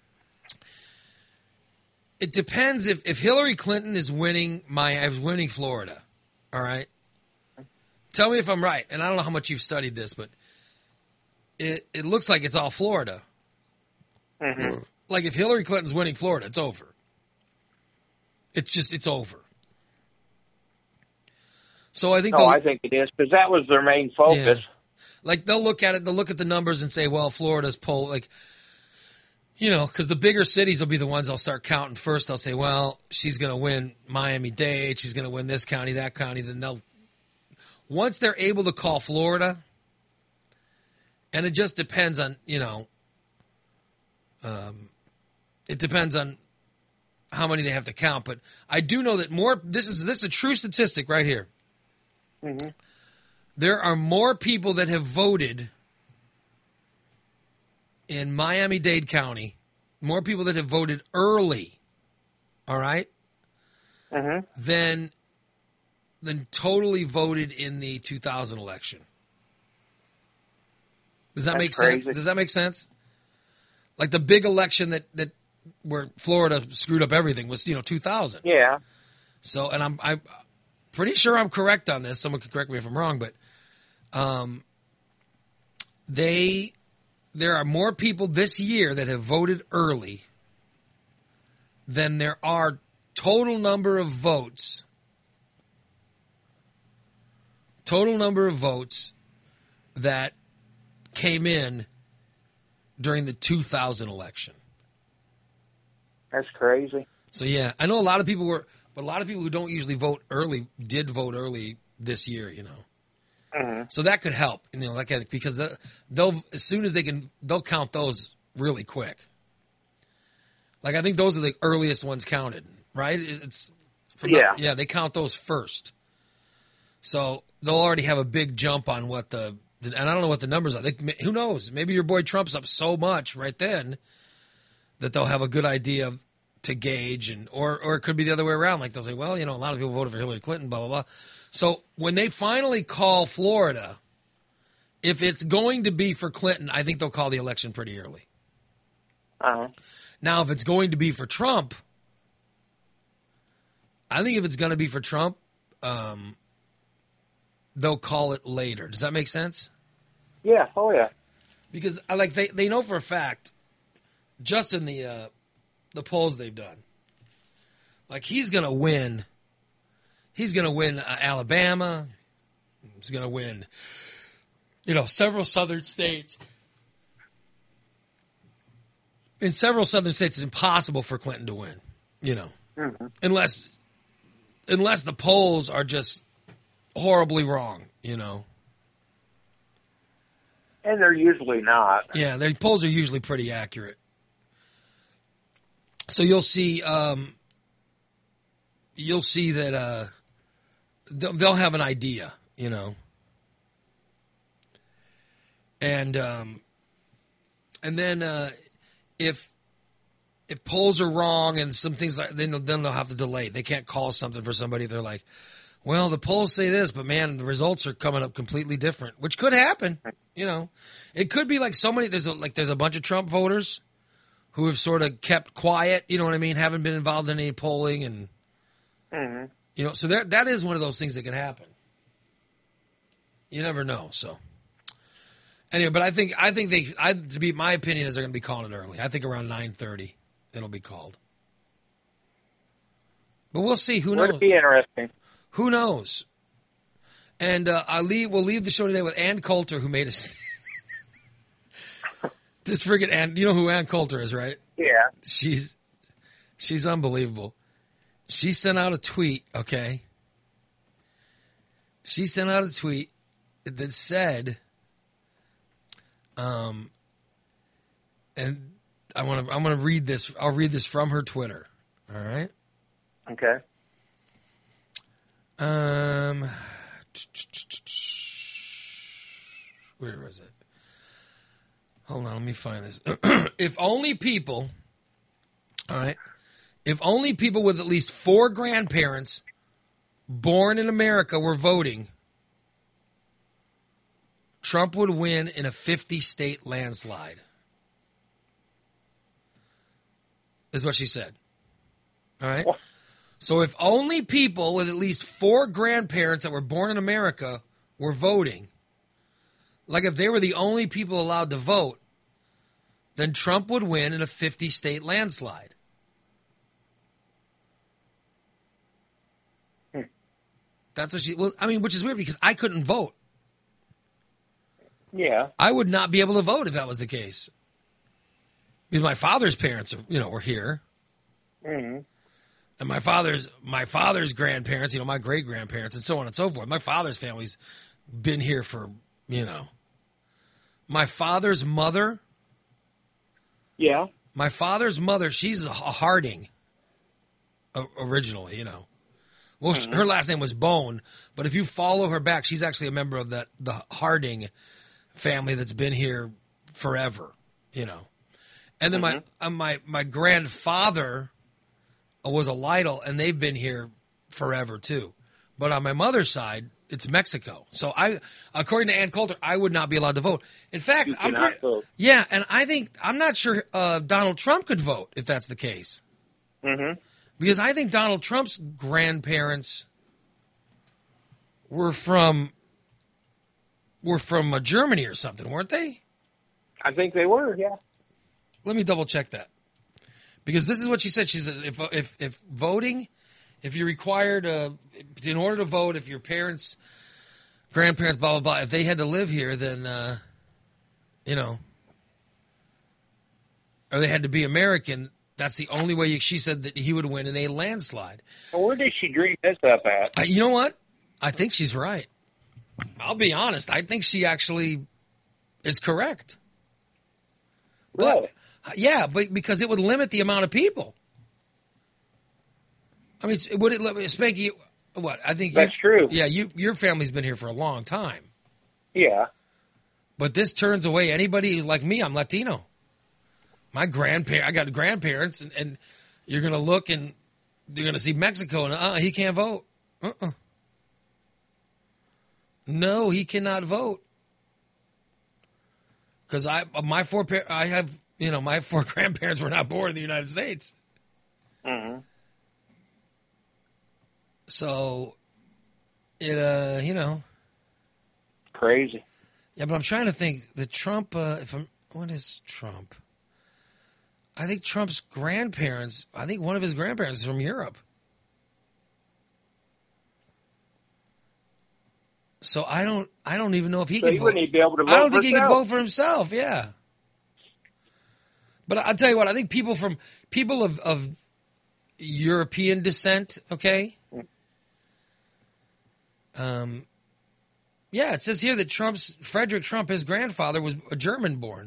It depends if, if Hillary Clinton is winning my is winning Florida. All right. Tell me if I'm right, and I don't know how much you've studied this, but it it looks like it's all Florida. Mm-hmm. Like if Hillary Clinton's winning Florida, it's over. It's just it's over. So I think. No, I think it is because that was their main focus. Yeah. Like they'll look at it, they'll look at the numbers and say, well, Florida's poll, like, you know, because the bigger cities will be the ones I'll start counting first. They'll say, well, she's going to win Miami-Dade, she's going to win this county, that county. Then they'll, once they're able to call Florida, and it just depends on, you know, um, it depends on how many they have to count. But I do know that more, this is this is a true statistic right here. Mm-hmm. There are more people that have voted in Miami-Dade County, more people that have voted early, all right, Mm-hmm. than, than totally voted in the two thousand election. Does that That's make crazy. sense? Does that make sense? Like the big election that, that where Florida screwed up everything was, you know, two thousand. Yeah. So, and I'm I'm pretty sure I'm correct on this. Someone could correct me if I'm wrong, but um, they there are more people this year that have voted early than there are total number of votes. Total number of votes that came in during the two thousand election. That's crazy. So yeah, I know a lot of people were, but a lot of people who don't usually vote early did vote early this year. You know, Mm-hmm. so that could help. You know, like because the- they'll as soon as they can, they'll count those really quick. Like I think those are the earliest ones counted, right? It's from the- Yeah. yeah, they count those first. So they'll already have a big jump on what the, and I don't know what the numbers are. They, who knows? Maybe your boy Trump's up so much right then that they'll have a good idea of, to gauge, and or or it could be the other way around. Like they'll say, well, you know, a lot of people voted for Hillary Clinton, blah blah blah. So when they finally call Florida, if it's going to be for Clinton, I think they'll call the election pretty early. Uh-huh. Now, if it's going to be for Trump, I think if it's going to be for Trump, um, they'll call it later. Does that make sense? Yeah. Oh, yeah. Because I like they, they know for a fact, just in the uh, the polls they've done, like he's going to win. He's going to win uh, Alabama. He's going to win, you know, several southern states. In several southern states, it's impossible for Clinton to win, you know, Mm-hmm. unless unless the polls are just horribly wrong, you know. And they're usually not. Yeah, their polls are usually pretty accurate. So you'll see, um, you'll see that uh, they'll, they'll have an idea, you know, and um, and then uh, if if polls are wrong and some things like then then they'll have to delay. They can't call something for somebody. They're like, well, the polls say this, but man, the results are coming up completely different, which could happen. You know, it could be like so many. There's a, like there's a bunch of Trump voters who have sort of kept quiet. You know what I mean? Haven't been involved in any polling, and Mm-hmm. you know, so there that is one of those things that can happen. You never know. So anyway, but I think I think they I to be my opinion is they're going to be calling it early. I think around nine thirty it'll be called. But we'll see. Who knows? Would it be interesting? Who knows? And uh, I leave. We'll leave the show today with Ann Coulter, who made us. This friggin' Ann. You know who Ann Coulter is, right? Yeah. She's she's unbelievable. She sent out a tweet. Okay. She sent out a tweet that said, um, and I want to. I'm going to read this. I'll read this from her Twitter. All right. Okay. Um, where was it? Hold on, let me find this. If only people, all right, if only people with at least four grandparents born in America were voting, Trump would win in a fifty-state landslide. Is what she said. All right? So if only people with at least four grandparents that were born in America were voting, like if they were the only people allowed to vote, then Trump would win in a fifty-state landslide. Hmm. That's what she. Well, I mean, which is weird because I couldn't vote. Yeah. I would not be able to vote if that was the case. Because my father's parents, you know, were here. Mm-hmm. And my father's my father's grandparents, you know, my great grandparents, and so on and so forth. My father's family's been here for, you know, my father's mother. Yeah. My father's mother, she's a Harding originally, you know. Well, mm-hmm. her last name was Bone, but if you follow her back, she's actually a member of that the Harding family that's been here forever, you know. And then mm-hmm. my uh, my my grandfather was a Lytle, and they've been here forever too. But on my mother's side, it's Mexico. So I, according to Ann Coulter, I would not be allowed to vote. In fact, you I'm pretty, vote. yeah, and I think I'm not sure uh, Donald Trump could vote if that's the case. Mm-hmm. Because I think Donald Trump's grandparents were from were from uh, Germany or something, weren't they? I think they were. Yeah. Let me double check that. Because this is what she said. She said if if if voting, if you're required uh, in order to vote, if your parents, grandparents, blah blah blah, if they had to live here, then uh, you know, or they had to be American. That's the only way. You, she said that he would win in a landslide. Well, where did she dream this up at? Uh, you know what? I think she's right. I'll be honest. I think she actually is correct. Really? But, yeah, but because it would limit the amount of people. I mean, would it Spanky? What I think that's you, true. Yeah, you your family's been here for a long time. Yeah, but this turns away anybody who's like me. I'm Latino. My grandparents, I got grandparents, and, and you're gonna look and you're gonna see Mexico, and uh, he can't vote. Uh-uh. No, he cannot vote because I my four I have. You know, my four grandparents were not born in the United States. Mm-hmm. So, it, uh, you know. Crazy. Yeah, but I'm trying to think. The Trump, uh, if I'm, what is Trump? I think Trump's grandparents, I think one of his grandparents is from Europe. So I don't, I don't even know if he so can he vote. Wouldn't be able to vote I don't think for he himself. can vote for himself. Yeah. But I'll tell you what, I think people from people of, of European descent, okay? Um, yeah, it says here that Trump's Frederick Trump, his grandfather, was a German born.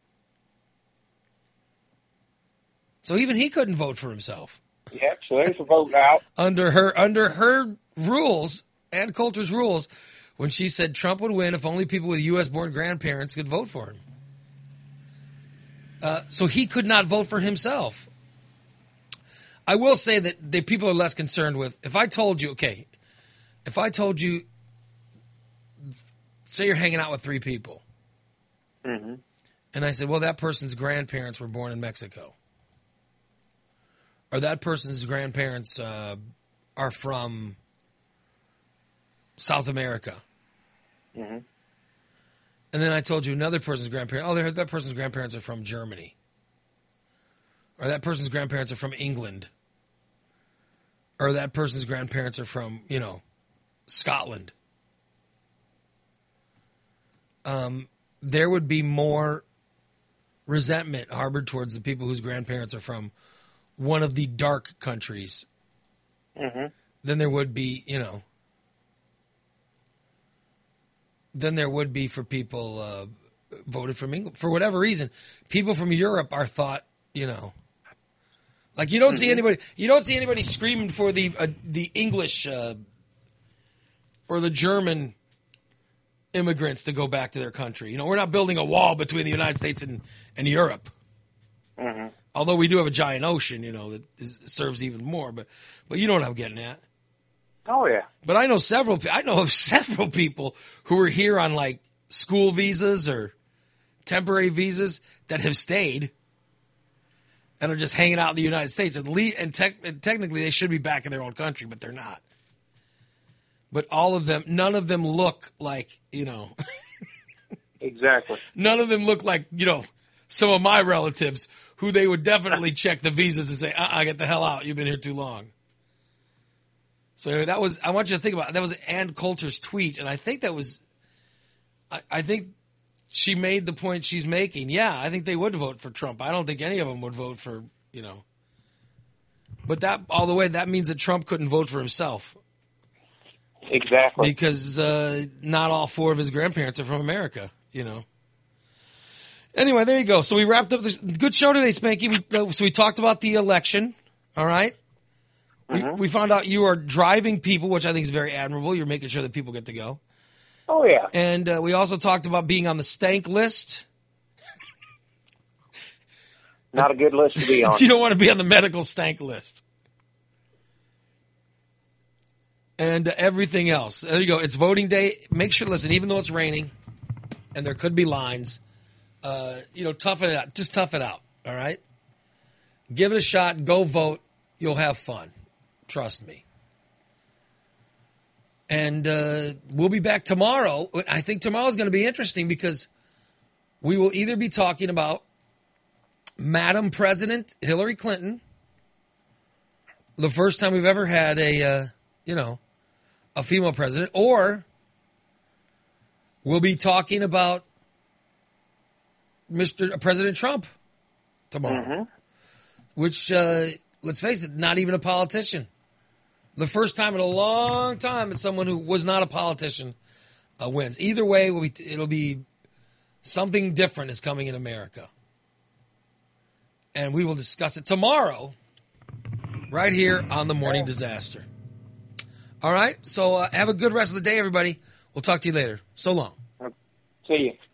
So even he couldn't vote for himself. Yeah, so there's a vote out. under her under her rules, Ann Coulter's rules, when she said Trump would win if only people with U S born grandparents could vote for him. Uh, so he could not vote for himself. I will say that the people are less concerned with, if I told you, okay, if I told you, say you're hanging out with three people, mm-hmm. and I said, well, that person's grandparents were born in Mexico, or that person's grandparents uh, are from South America. Mm-hmm. And then I told you another person's grandparents, oh, that person's grandparents are from Germany. Or that person's grandparents are from England. Or that person's grandparents are from, you know, Scotland. Um, there would be more resentment harbored towards the people whose grandparents are from one of the dark countries mm-hmm. than there would be, you know, than there would be for people uh, voted from England. For whatever reason, people from Europe are thought, you know, like you don't see anybody, you don't see anybody screaming for the uh, the English uh, or the German immigrants to go back to their country. You know, we're not building a wall between the United States and, and Europe. Mm-hmm. Although we do have a giant ocean, you know, that is, serves even more. But but you know what I'm getting at. Oh, yeah. But I know several. I know of several people who are here on like school visas or temporary visas that have stayed and are just hanging out in the United States. And, le- and, te- and technically, they should be back in their own country, but they're not. But all of them, none of them look like, you know. Exactly. None of them look like, you know, some of my relatives who they would definitely check the visas and say, uh-uh, get the hell out. You've been here too long. So anyway, that was, I want you to think about it. That was Ann Coulter's tweet, and I think that was, I, I think she made the point she's making. Yeah, I think they would vote for Trump. I don't think any of them would vote for, you know. But that, all the way, that means that Trump couldn't vote for himself. Exactly. Because uh, not all four of his grandparents are from America, you know. Anyway, there you go. So we wrapped up the good show today, Spanky. We, uh, so we talked about the election, all right? Mm-hmm. We, we found out you are driving people, which I think is very admirable. You're making sure that people get to go. Oh, yeah. And uh, we also talked about being on the stank list. Not a good list to be on. You don't want to be on the medical stank list. And uh, everything else. There you go. It's voting day. Make sure, listen, even though it's raining and there could be lines, uh, you know, tough it out. Just tough it out, all right? Give it a shot. Go vote. You'll have fun. Trust me. And uh, we'll be back tomorrow. I think tomorrow is going to be interesting because we will either be talking about Madam President Hillary Clinton, the first time we've ever had a, uh, you know, a female president, or we'll be talking about Mister President Trump tomorrow, Mm-hmm. which, uh, let's face it, not even a politician. The first time in a long time that someone who was not a politician uh, wins. Either way, it'll be, it'll be something different is coming in America. And we will discuss it tomorrow right here on The Morning Disaster. All right? So uh, have a good rest of the day, everybody. We'll talk to you later. So long. See you.